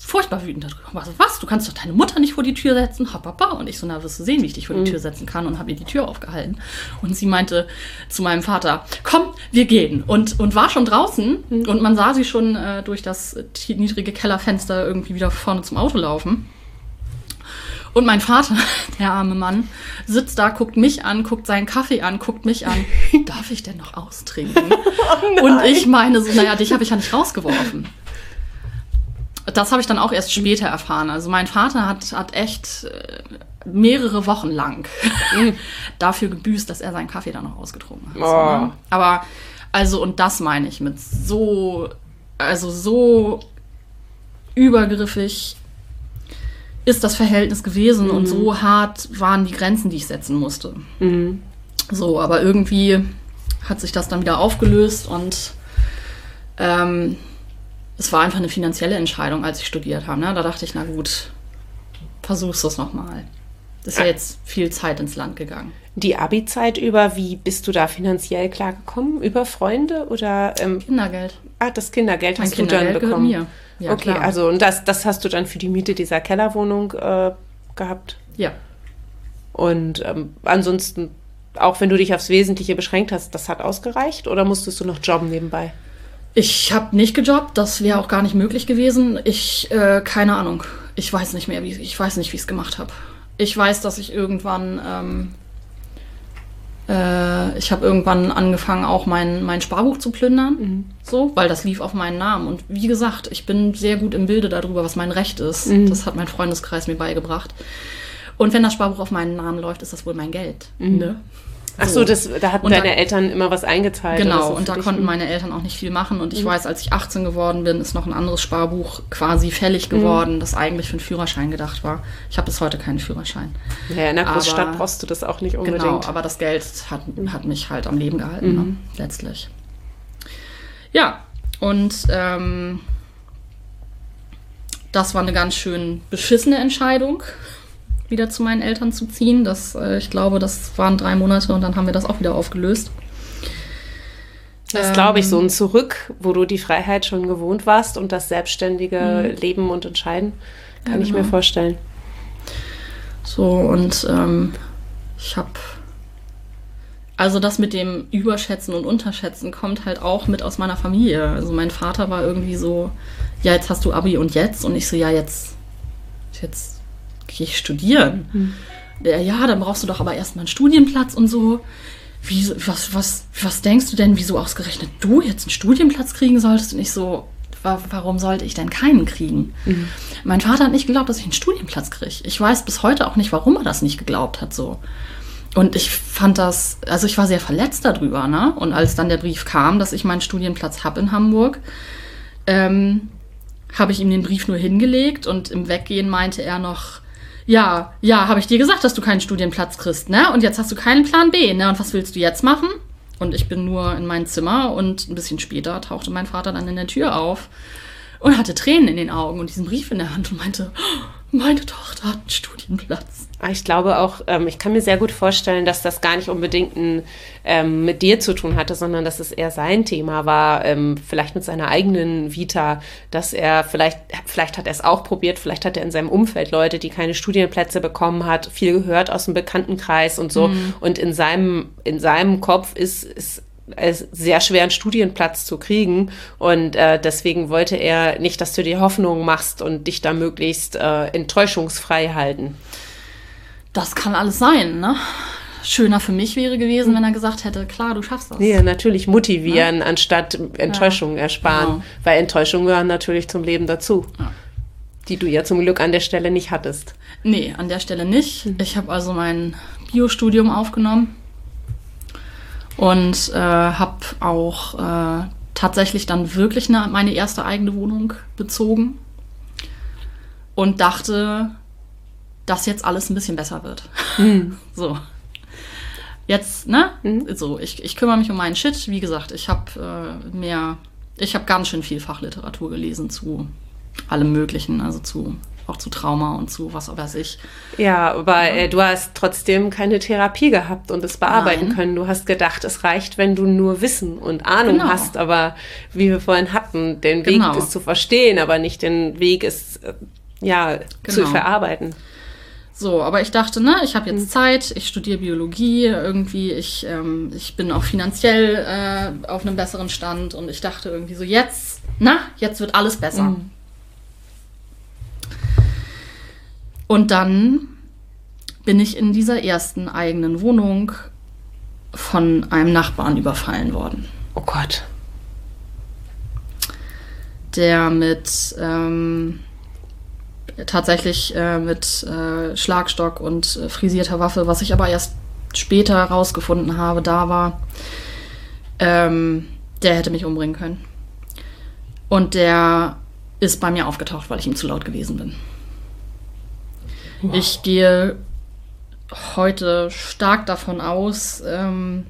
furchtbar wütend darüber. Was, was? Du kannst doch deine Mutter nicht vor die Tür setzen? Hopp, hopp, hopp. Und ich so, na, wirst du sehen, wie ich dich vor die Tür setzen kann, und habe ihr die Tür aufgehalten. Und sie meinte zu meinem Vater, komm, wir gehen. Und, und war schon draußen mhm. und man sah sie schon äh, durch das niedrige Kellerfenster irgendwie wieder vorne zum Auto laufen. Und mein Vater, der arme Mann, sitzt da, guckt mich an, guckt seinen Kaffee an, guckt mich an. Darf ich denn noch austrinken? Oh, und ich meine so, naja, dich habe ich ja nicht rausgeworfen. Das habe ich dann auch erst später erfahren. Also mein Vater hat, hat echt äh, mehrere Wochen lang dafür gebüßt, dass er seinen Kaffee dann noch ausgetrunken hat. Oh. So, ne? Aber, also, und das meine ich mit so, also so übergriffig ist das Verhältnis gewesen mhm. und so hart waren die Grenzen, die ich setzen musste. Mhm. So, aber irgendwie hat sich das dann wieder aufgelöst und ähm, es war einfach eine finanzielle Entscheidung, als ich studiert habe. Ne? Da dachte ich, na gut, versuchst du es nochmal. Das ist ja jetzt viel Zeit ins Land gegangen. Die Abi-Zeit über, wie bist du da finanziell klargekommen? Über Freunde oder? Ähm, Kindergeld. Ah, das Kindergeld hast mein du Kindergeld dann bekommen? Gehört mir. Ja, okay, klar. also und das, das hast du dann für die Miete dieser Kellerwohnung äh, gehabt? Ja. Und ähm, ansonsten, auch wenn du dich aufs Wesentliche beschränkt hast, das hat ausgereicht oder musstest du noch jobben nebenbei? Ich habe nicht gejobbt, das wäre auch gar nicht möglich gewesen. Ich, äh, keine Ahnung, ich weiß nicht mehr, wie ich weiß nicht, wie ich es gemacht habe. Ich weiß, dass ich irgendwann, ähm, äh, ich habe irgendwann angefangen, auch mein, mein Sparbuch zu plündern, mhm. so, weil das lief auf meinen Namen. Und wie gesagt, ich bin sehr gut im Bilde darüber, was mein Recht ist. Mhm. Das hat mein Freundeskreis mir beigebracht. Und wenn das Sparbuch auf meinen Namen läuft, ist das wohl mein Geld. Mhm. Ne? Ach so, das, da hatten und deine dann, Eltern immer was eingezahlt. Genau, so und da dich? konnten meine Eltern auch nicht viel machen. Und ich mhm. weiß, als ich achtzehn geworden bin, ist noch ein anderes Sparbuch quasi fällig geworden, mhm. das eigentlich für einen Führerschein gedacht war. Ich habe bis heute keinen Führerschein. Ja, in der Großstadt aber, brauchst du das auch nicht unbedingt. Genau, aber das Geld hat, hat mich halt am Leben gehalten, mhm. ne, letztlich. Ja, und ähm, das war eine ganz schön beschissene Entscheidung, wieder zu meinen Eltern zu ziehen. Das, äh, ich glaube, das waren drei Monate und dann haben wir das auch wieder aufgelöst. Das ähm, glaube ich, so ein Zurück, wo du die Freiheit schon gewohnt warst und das selbstständige mhm. Leben und Entscheiden, kann ja, ich genau. mir vorstellen. So, und ähm, ich habe, also das mit dem Überschätzen und Unterschätzen kommt halt auch mit aus meiner Familie. Also mein Vater war irgendwie so, ja, jetzt hast du Abi und jetzt? Und ich so, ja, jetzt, jetzt gehe ich studieren. Hm. Ja, ja, dann brauchst du doch aber erstmal einen Studienplatz und so. Wie, was, was, was denkst du denn, wieso ausgerechnet du jetzt einen Studienplatz kriegen solltest? Und ich so, wa- warum sollte ich denn keinen kriegen? Mhm. Mein Vater hat nicht geglaubt, dass ich einen Studienplatz kriege. Ich weiß bis heute auch nicht, warum er das nicht geglaubt hat. So. Und ich fand das, also ich war sehr verletzt darüber. Ne? Und als dann der Brief kam, dass ich meinen Studienplatz habe in Hamburg, ähm, habe ich ihm den Brief nur hingelegt und im Weggehen meinte er noch, ja, ja, habe ich dir gesagt, dass du keinen Studienplatz kriegst, ne? Und jetzt hast du keinen Plan B, ne? Und was willst du jetzt machen? Und ich bin nur in mein Zimmer und ein bisschen später tauchte mein Vater dann in der Tür auf und hatte Tränen in den Augen und diesen Brief in der Hand und meinte, oh, meine Tochter hat einen Studienplatz. Ich glaube auch, ähm, ich kann mir sehr gut vorstellen, dass das gar nicht unbedingt ein, ähm, mit dir zu tun hatte, sondern dass es eher sein Thema war, ähm, vielleicht mit seiner eigenen Vita, dass er vielleicht, vielleicht hat er es auch probiert, vielleicht hat er in seinem Umfeld Leute, die keine Studienplätze bekommen hat, viel gehört aus dem Bekanntenkreis und so. Mhm. Und in seinem, in seinem Kopf ist, ist es sehr schwer, einen Studienplatz zu kriegen. Und äh, deswegen wollte er nicht, dass du dir Hoffnung machst und dich da möglichst äh, enttäuschungsfrei halten. Das kann alles sein, ne? Schöner für mich wäre gewesen, wenn er gesagt hätte, klar, du schaffst das. Ja, natürlich motivieren, ja? Anstatt Enttäuschungen ja. ersparen. Genau. Weil Enttäuschungen gehören natürlich zum Leben dazu. Ja. Die du ja zum Glück an der Stelle nicht hattest. Nee, an der Stelle nicht. Ich habe also mein Biostudium aufgenommen. Und äh, habe auch äh, tatsächlich dann wirklich eine, meine erste eigene Wohnung bezogen und dachte, dass jetzt alles ein bisschen besser wird. Mhm. So. Jetzt, ne? Mhm. So, ich, ich kümmere mich um meinen Shit. Wie gesagt, ich habe äh, mehr, ich habe ganz schön viel Fachliteratur gelesen zu allem Möglichen, also zu auch zu Trauma und zu was weiß ich. Ja, aber ja. Äh, du hast trotzdem keine Therapie gehabt und es bearbeiten Nein. können. Du hast gedacht, es reicht, wenn du nur Wissen und Ahnung genau. hast, aber wie wir vorhin hatten, den Weg genau. ist zu verstehen, aber nicht den Weg ist, äh, ja, genau. zu verarbeiten. So, aber ich dachte, ne, ich habe jetzt mhm. Zeit, ich studiere Biologie, irgendwie, ich, ähm, ich bin auch finanziell äh, auf einem besseren Stand und ich dachte irgendwie so, jetzt, na, jetzt wird alles besser. Mhm. Und dann bin ich in dieser ersten eigenen Wohnung von einem Nachbarn überfallen worden. Oh Gott. Der mit... Ähm, tatsächlich äh, mit äh, Schlagstock und äh, frisierter Waffe, was ich aber erst später rausgefunden habe, da war, ähm, der hätte mich umbringen können. Und der ist bei mir aufgetaucht, weil ich ihm zu laut gewesen bin. Wow. Ich gehe heute stark davon aus, ähm,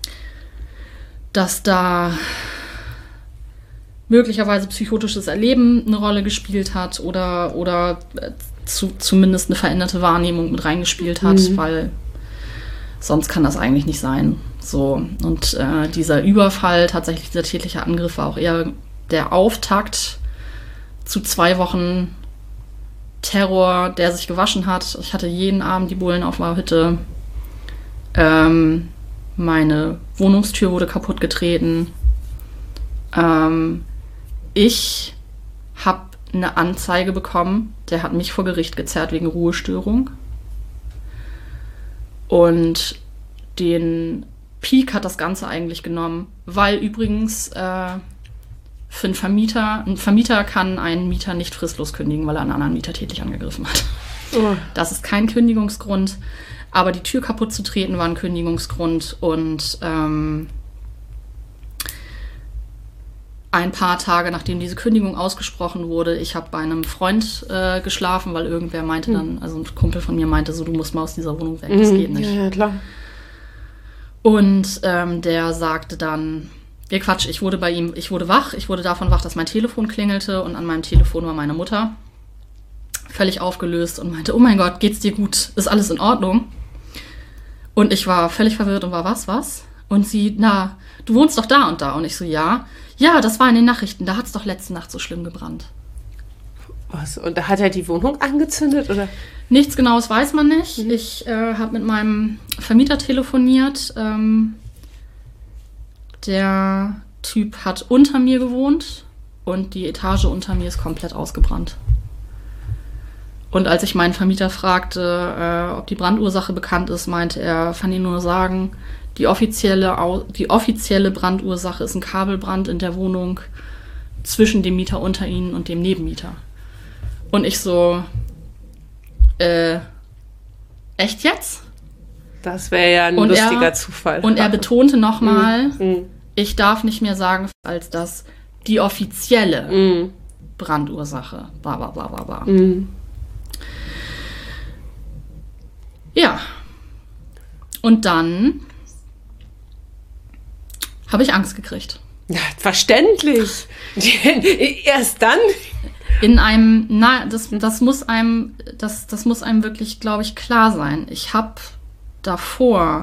dass da möglicherweise psychotisches Erleben eine Rolle gespielt hat oder, oder zu, zumindest eine veränderte Wahrnehmung mit reingespielt hat, mhm. weil sonst kann das eigentlich nicht sein. So, und äh, dieser Überfall, tatsächlich dieser tätliche Angriff, war auch eher der Auftakt zu zwei Wochen Terror, der sich gewaschen hat. Ich hatte jeden Abend die Bullen auf der Hütte. Ähm, meine Wohnungstür wurde kaputt getreten. Ähm, Ich habe eine Anzeige bekommen, der hat mich vor Gericht gezerrt wegen Ruhestörung. Und den Peak hat das Ganze eigentlich genommen, weil übrigens äh, für einen Vermieter, ein Vermieter kann einen Mieter nicht fristlos kündigen, weil er einen anderen Mieter tätlich angegriffen hat. Oh. Das ist kein Kündigungsgrund, aber die Tür kaputt zu treten war ein Kündigungsgrund und ähm, ein paar Tage, nachdem diese Kündigung ausgesprochen wurde, ich habe bei einem Freund äh, geschlafen, weil irgendwer meinte dann, also ein Kumpel von mir meinte so, du musst mal aus dieser Wohnung weg, das mhm. geht nicht. Ja, ja, klar. Und ähm, der sagte dann, ja Quatsch, ich wurde bei ihm, ich wurde wach, ich wurde davon wach, dass mein Telefon klingelte und an meinem Telefon war meine Mutter, völlig aufgelöst und meinte, oh mein Gott, geht's dir gut, ist alles in Ordnung? Und ich war völlig verwirrt und war, was, was? Und sie, na, du wohnst doch da und da. Und ich so, ja. Ja, das war in den Nachrichten. Da hat es doch letzte Nacht so schlimm gebrannt. Was? Und da hat er die Wohnung angezündet, oder? Nichts Genaues weiß man nicht. Mhm. Ich äh, habe mit meinem Vermieter telefoniert. Ähm, der Typ hat unter mir gewohnt und die Etage unter mir ist komplett ausgebrannt. Und als ich meinen Vermieter fragte, äh, ob die Brandursache bekannt ist, meinte er, kann Ihnen nur sagen, die offizielle, die offizielle Brandursache ist ein Kabelbrand in der Wohnung zwischen dem Mieter unter Ihnen und dem Nebenmieter. Und ich so, äh, echt jetzt? Das wäre ja ein und lustiger er, Zufall. Und er betonte nochmal, mhm. ich darf nicht mehr sagen, als das die offizielle mhm. Brandursache, bla bla bla bla bla. Mhm. Ja. Und dann habe ich Angst gekriegt. Ja, verständlich. Erst dann? In einem, na, das, das muss einem, das, das muss einem wirklich, glaube ich, klar sein. Ich habe davor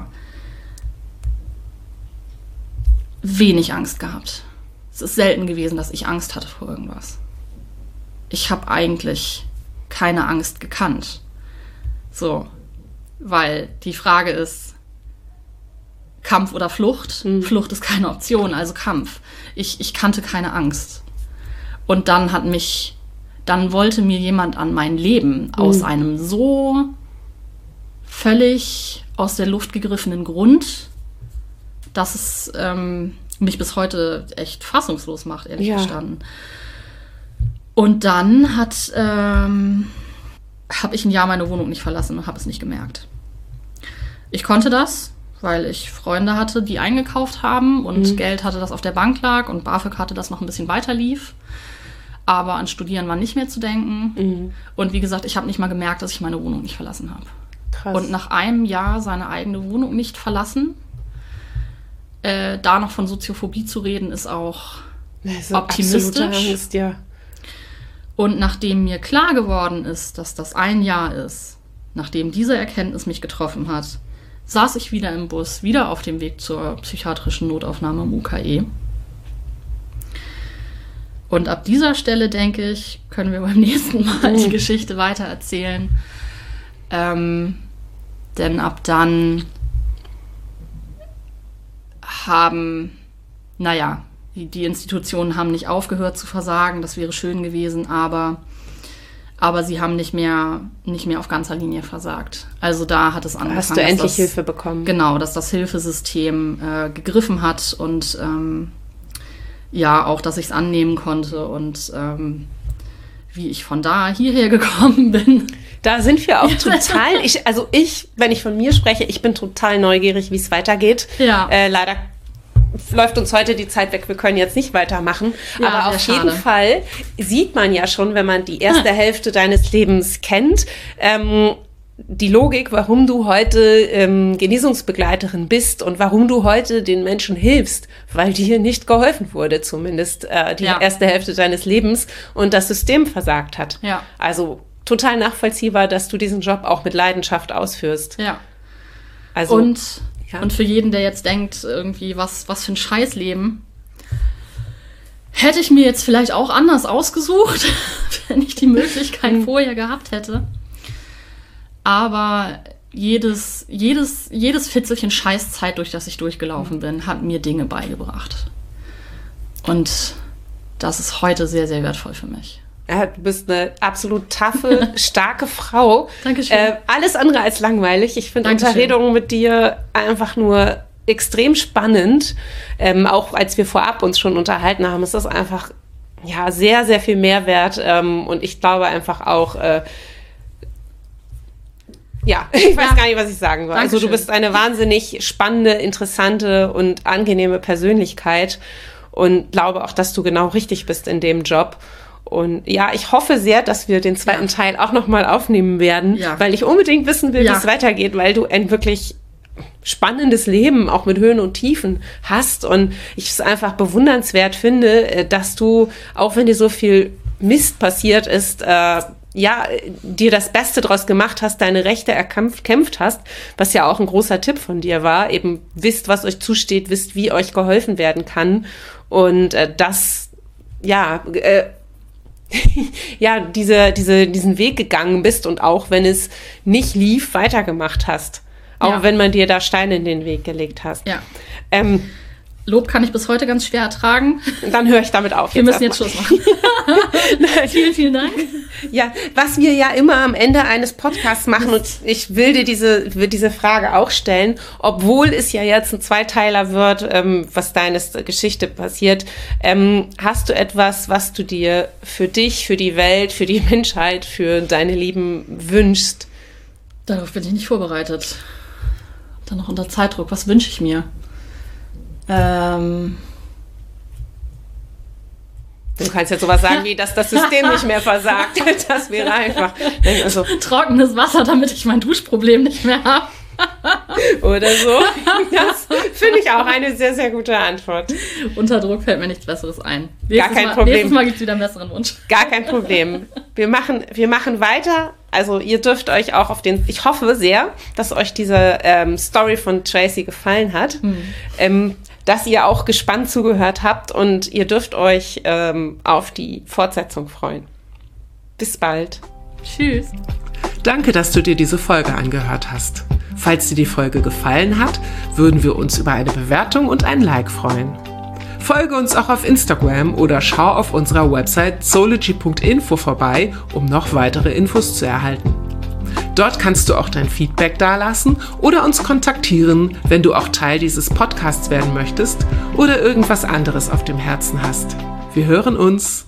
wenig Angst gehabt. Es ist selten gewesen, dass ich Angst hatte vor irgendwas. Ich habe eigentlich keine Angst gekannt. So, weil die Frage ist, Kampf oder Flucht? Mhm. Flucht ist keine Option, also Kampf. Ich, ich kannte keine Angst. Und dann hat mich, dann wollte mir jemand an mein Leben mhm. aus einem so völlig aus der Luft gegriffenen Grund, dass es ähm, mich bis heute echt fassungslos macht, ehrlich ja. gestanden. Und dann hat ähm, habe ich ein Jahr meine Wohnung nicht verlassen und habe es nicht gemerkt. Ich konnte das, weil ich Freunde hatte, die eingekauft haben und mhm. Geld hatte, das auf der Bank lag und BAföG hatte, das noch ein bisschen weiter lief. Aber an Studieren war nicht mehr zu denken. Mhm. Und wie gesagt, ich habe nicht mal gemerkt, dass ich meine Wohnung nicht verlassen habe. Krass. Und nach einem Jahr seine eigene Wohnung nicht verlassen, äh, da noch von Soziophobie zu reden, ist auch also optimistisch. Angst, ja. Und nachdem mir klar geworden ist, dass das ein Jahr ist, nachdem diese Erkenntnis mich getroffen hat, saß ich wieder im Bus, wieder auf dem Weg zur psychiatrischen Notaufnahme im U K E. Und ab dieser Stelle, denke ich, können wir beim nächsten Mal die Geschichte weitererzählen. Ähm, denn ab dann haben, naja, die, die Institutionen haben nicht aufgehört zu versagen, das wäre schön gewesen, aber, aber sie haben nicht mehr, nicht mehr auf ganzer Linie versagt. Also da hat es angefangen. Hast du endlich das, Hilfe bekommen? Genau, dass das Hilfesystem äh, gegriffen hat und ähm, ja, auch, dass ich es annehmen konnte und ähm, wie ich von da hierher gekommen bin. Da sind wir auch total, ich, also ich, wenn ich von mir spreche, ich bin total neugierig, wie es weitergeht. Ja. Äh, leider läuft uns heute die Zeit weg, wir können jetzt nicht weitermachen. Ja, aber auf schade. jeden Fall sieht man ja schon, wenn man die erste Hälfte deines Lebens kennt, ähm, die Logik, warum du heute ähm, Genesungsbegleiterin bist und warum du heute den Menschen hilfst, weil dir nicht geholfen wurde, zumindest äh, die ja. erste Hälfte deines Lebens und das System versagt hat. Ja. Also total nachvollziehbar, dass du diesen Job auch mit Leidenschaft ausführst. Ja. Also, und, ja. und für jeden, der jetzt denkt, irgendwie, was, was für ein Scheißleben, hätte ich mir jetzt vielleicht auch anders ausgesucht, wenn ich die Möglichkeit mhm. vorher gehabt hätte. Aber jedes, jedes, jedes Fitzelchen Scheißzeit, durch das ich durchgelaufen bin, hat mir Dinge beigebracht. Und das ist heute sehr, sehr wertvoll für mich. Ja, du bist eine absolut taffe, starke Frau. Dankeschön. Äh, alles andere als langweilig. Ich finde Unterredungen mit dir einfach nur extrem spannend. Ähm, auch als wir vorab uns schon unterhalten haben, ist das einfach ja, sehr, sehr viel Mehrwert. Ähm, und ich glaube einfach auch, äh, ja, ich weiß ja. gar nicht, was ich sagen soll. Dankeschön. Also du bist eine wahnsinnig spannende, interessante und angenehme Persönlichkeit und glaube auch, dass du genau richtig bist in dem Job. Und ja, ich hoffe sehr, dass wir den zweiten ja. Teil auch nochmal aufnehmen werden, ja. weil ich unbedingt wissen will, ja. wie es weitergeht, weil du ein wirklich spannendes Leben auch mit Höhen und Tiefen hast und ich es einfach bewundernswert finde, dass du, auch wenn dir so viel Mist passiert ist, äh, ja, dir das Beste draus gemacht hast, deine Rechte erkämpft kämpft hast, was ja auch ein großer Tipp von dir war, eben wisst, was euch zusteht, wisst, wie euch geholfen werden kann und äh, das, ja, äh, ja, diese, diese, diesen Weg gegangen bist und auch, wenn es nicht lief, weitergemacht hast. Auch ja. wenn man dir da Steine in den Weg gelegt hast. Ja. Ähm, Lob kann ich bis heute ganz schwer ertragen. Dann höre ich damit auf. Wir müssen jetzt Schluss machen. Vielen, vielen Dank. Ja, was wir ja immer am Ende eines Podcasts machen, und ich will dir diese, will diese Frage auch stellen, obwohl es ja jetzt ein Zweiteiler wird, ähm, was deine Geschichte passiert, ähm, hast du etwas, was du dir für dich, für die Welt, für die Menschheit, für deine Lieben wünschst? Darauf bin ich nicht vorbereitet. Dann noch unter Zeitdruck. Was wünsche ich mir? Ähm... Du kannst jetzt sowas sagen wie, dass das System nicht mehr versagt. Das wäre einfach. Also, trockenes Wasser, damit ich mein Duschproblem nicht mehr habe. Oder so. Das finde ich auch eine sehr, sehr gute Antwort. Unter Druck fällt mir nichts Besseres ein. Nächstes Gar kein Mal, Problem. Nächstes Mal gibt es wieder einen besseren Wunsch. Gar kein Problem. Wir machen, wir machen weiter. Also ihr dürft euch auch auf den, ich hoffe sehr, dass euch diese ähm, Story von Tracy gefallen hat. Hm. Ähm, dass ihr auch gespannt zugehört habt und ihr dürft euch ähm, auf die Fortsetzung freuen. Bis bald. Tschüss. Danke, dass du dir diese Folge angehört hast. Falls dir die Folge gefallen hat, würden wir uns über eine Bewertung und ein Like freuen. Folge uns auch auf Instagram oder schau auf unserer Website zoology punkt info vorbei, um noch weitere Infos zu erhalten. Dort kannst du auch dein Feedback dalassen oder uns kontaktieren, wenn du auch Teil dieses Podcasts werden möchtest oder irgendwas anderes auf dem Herzen hast. Wir hören uns.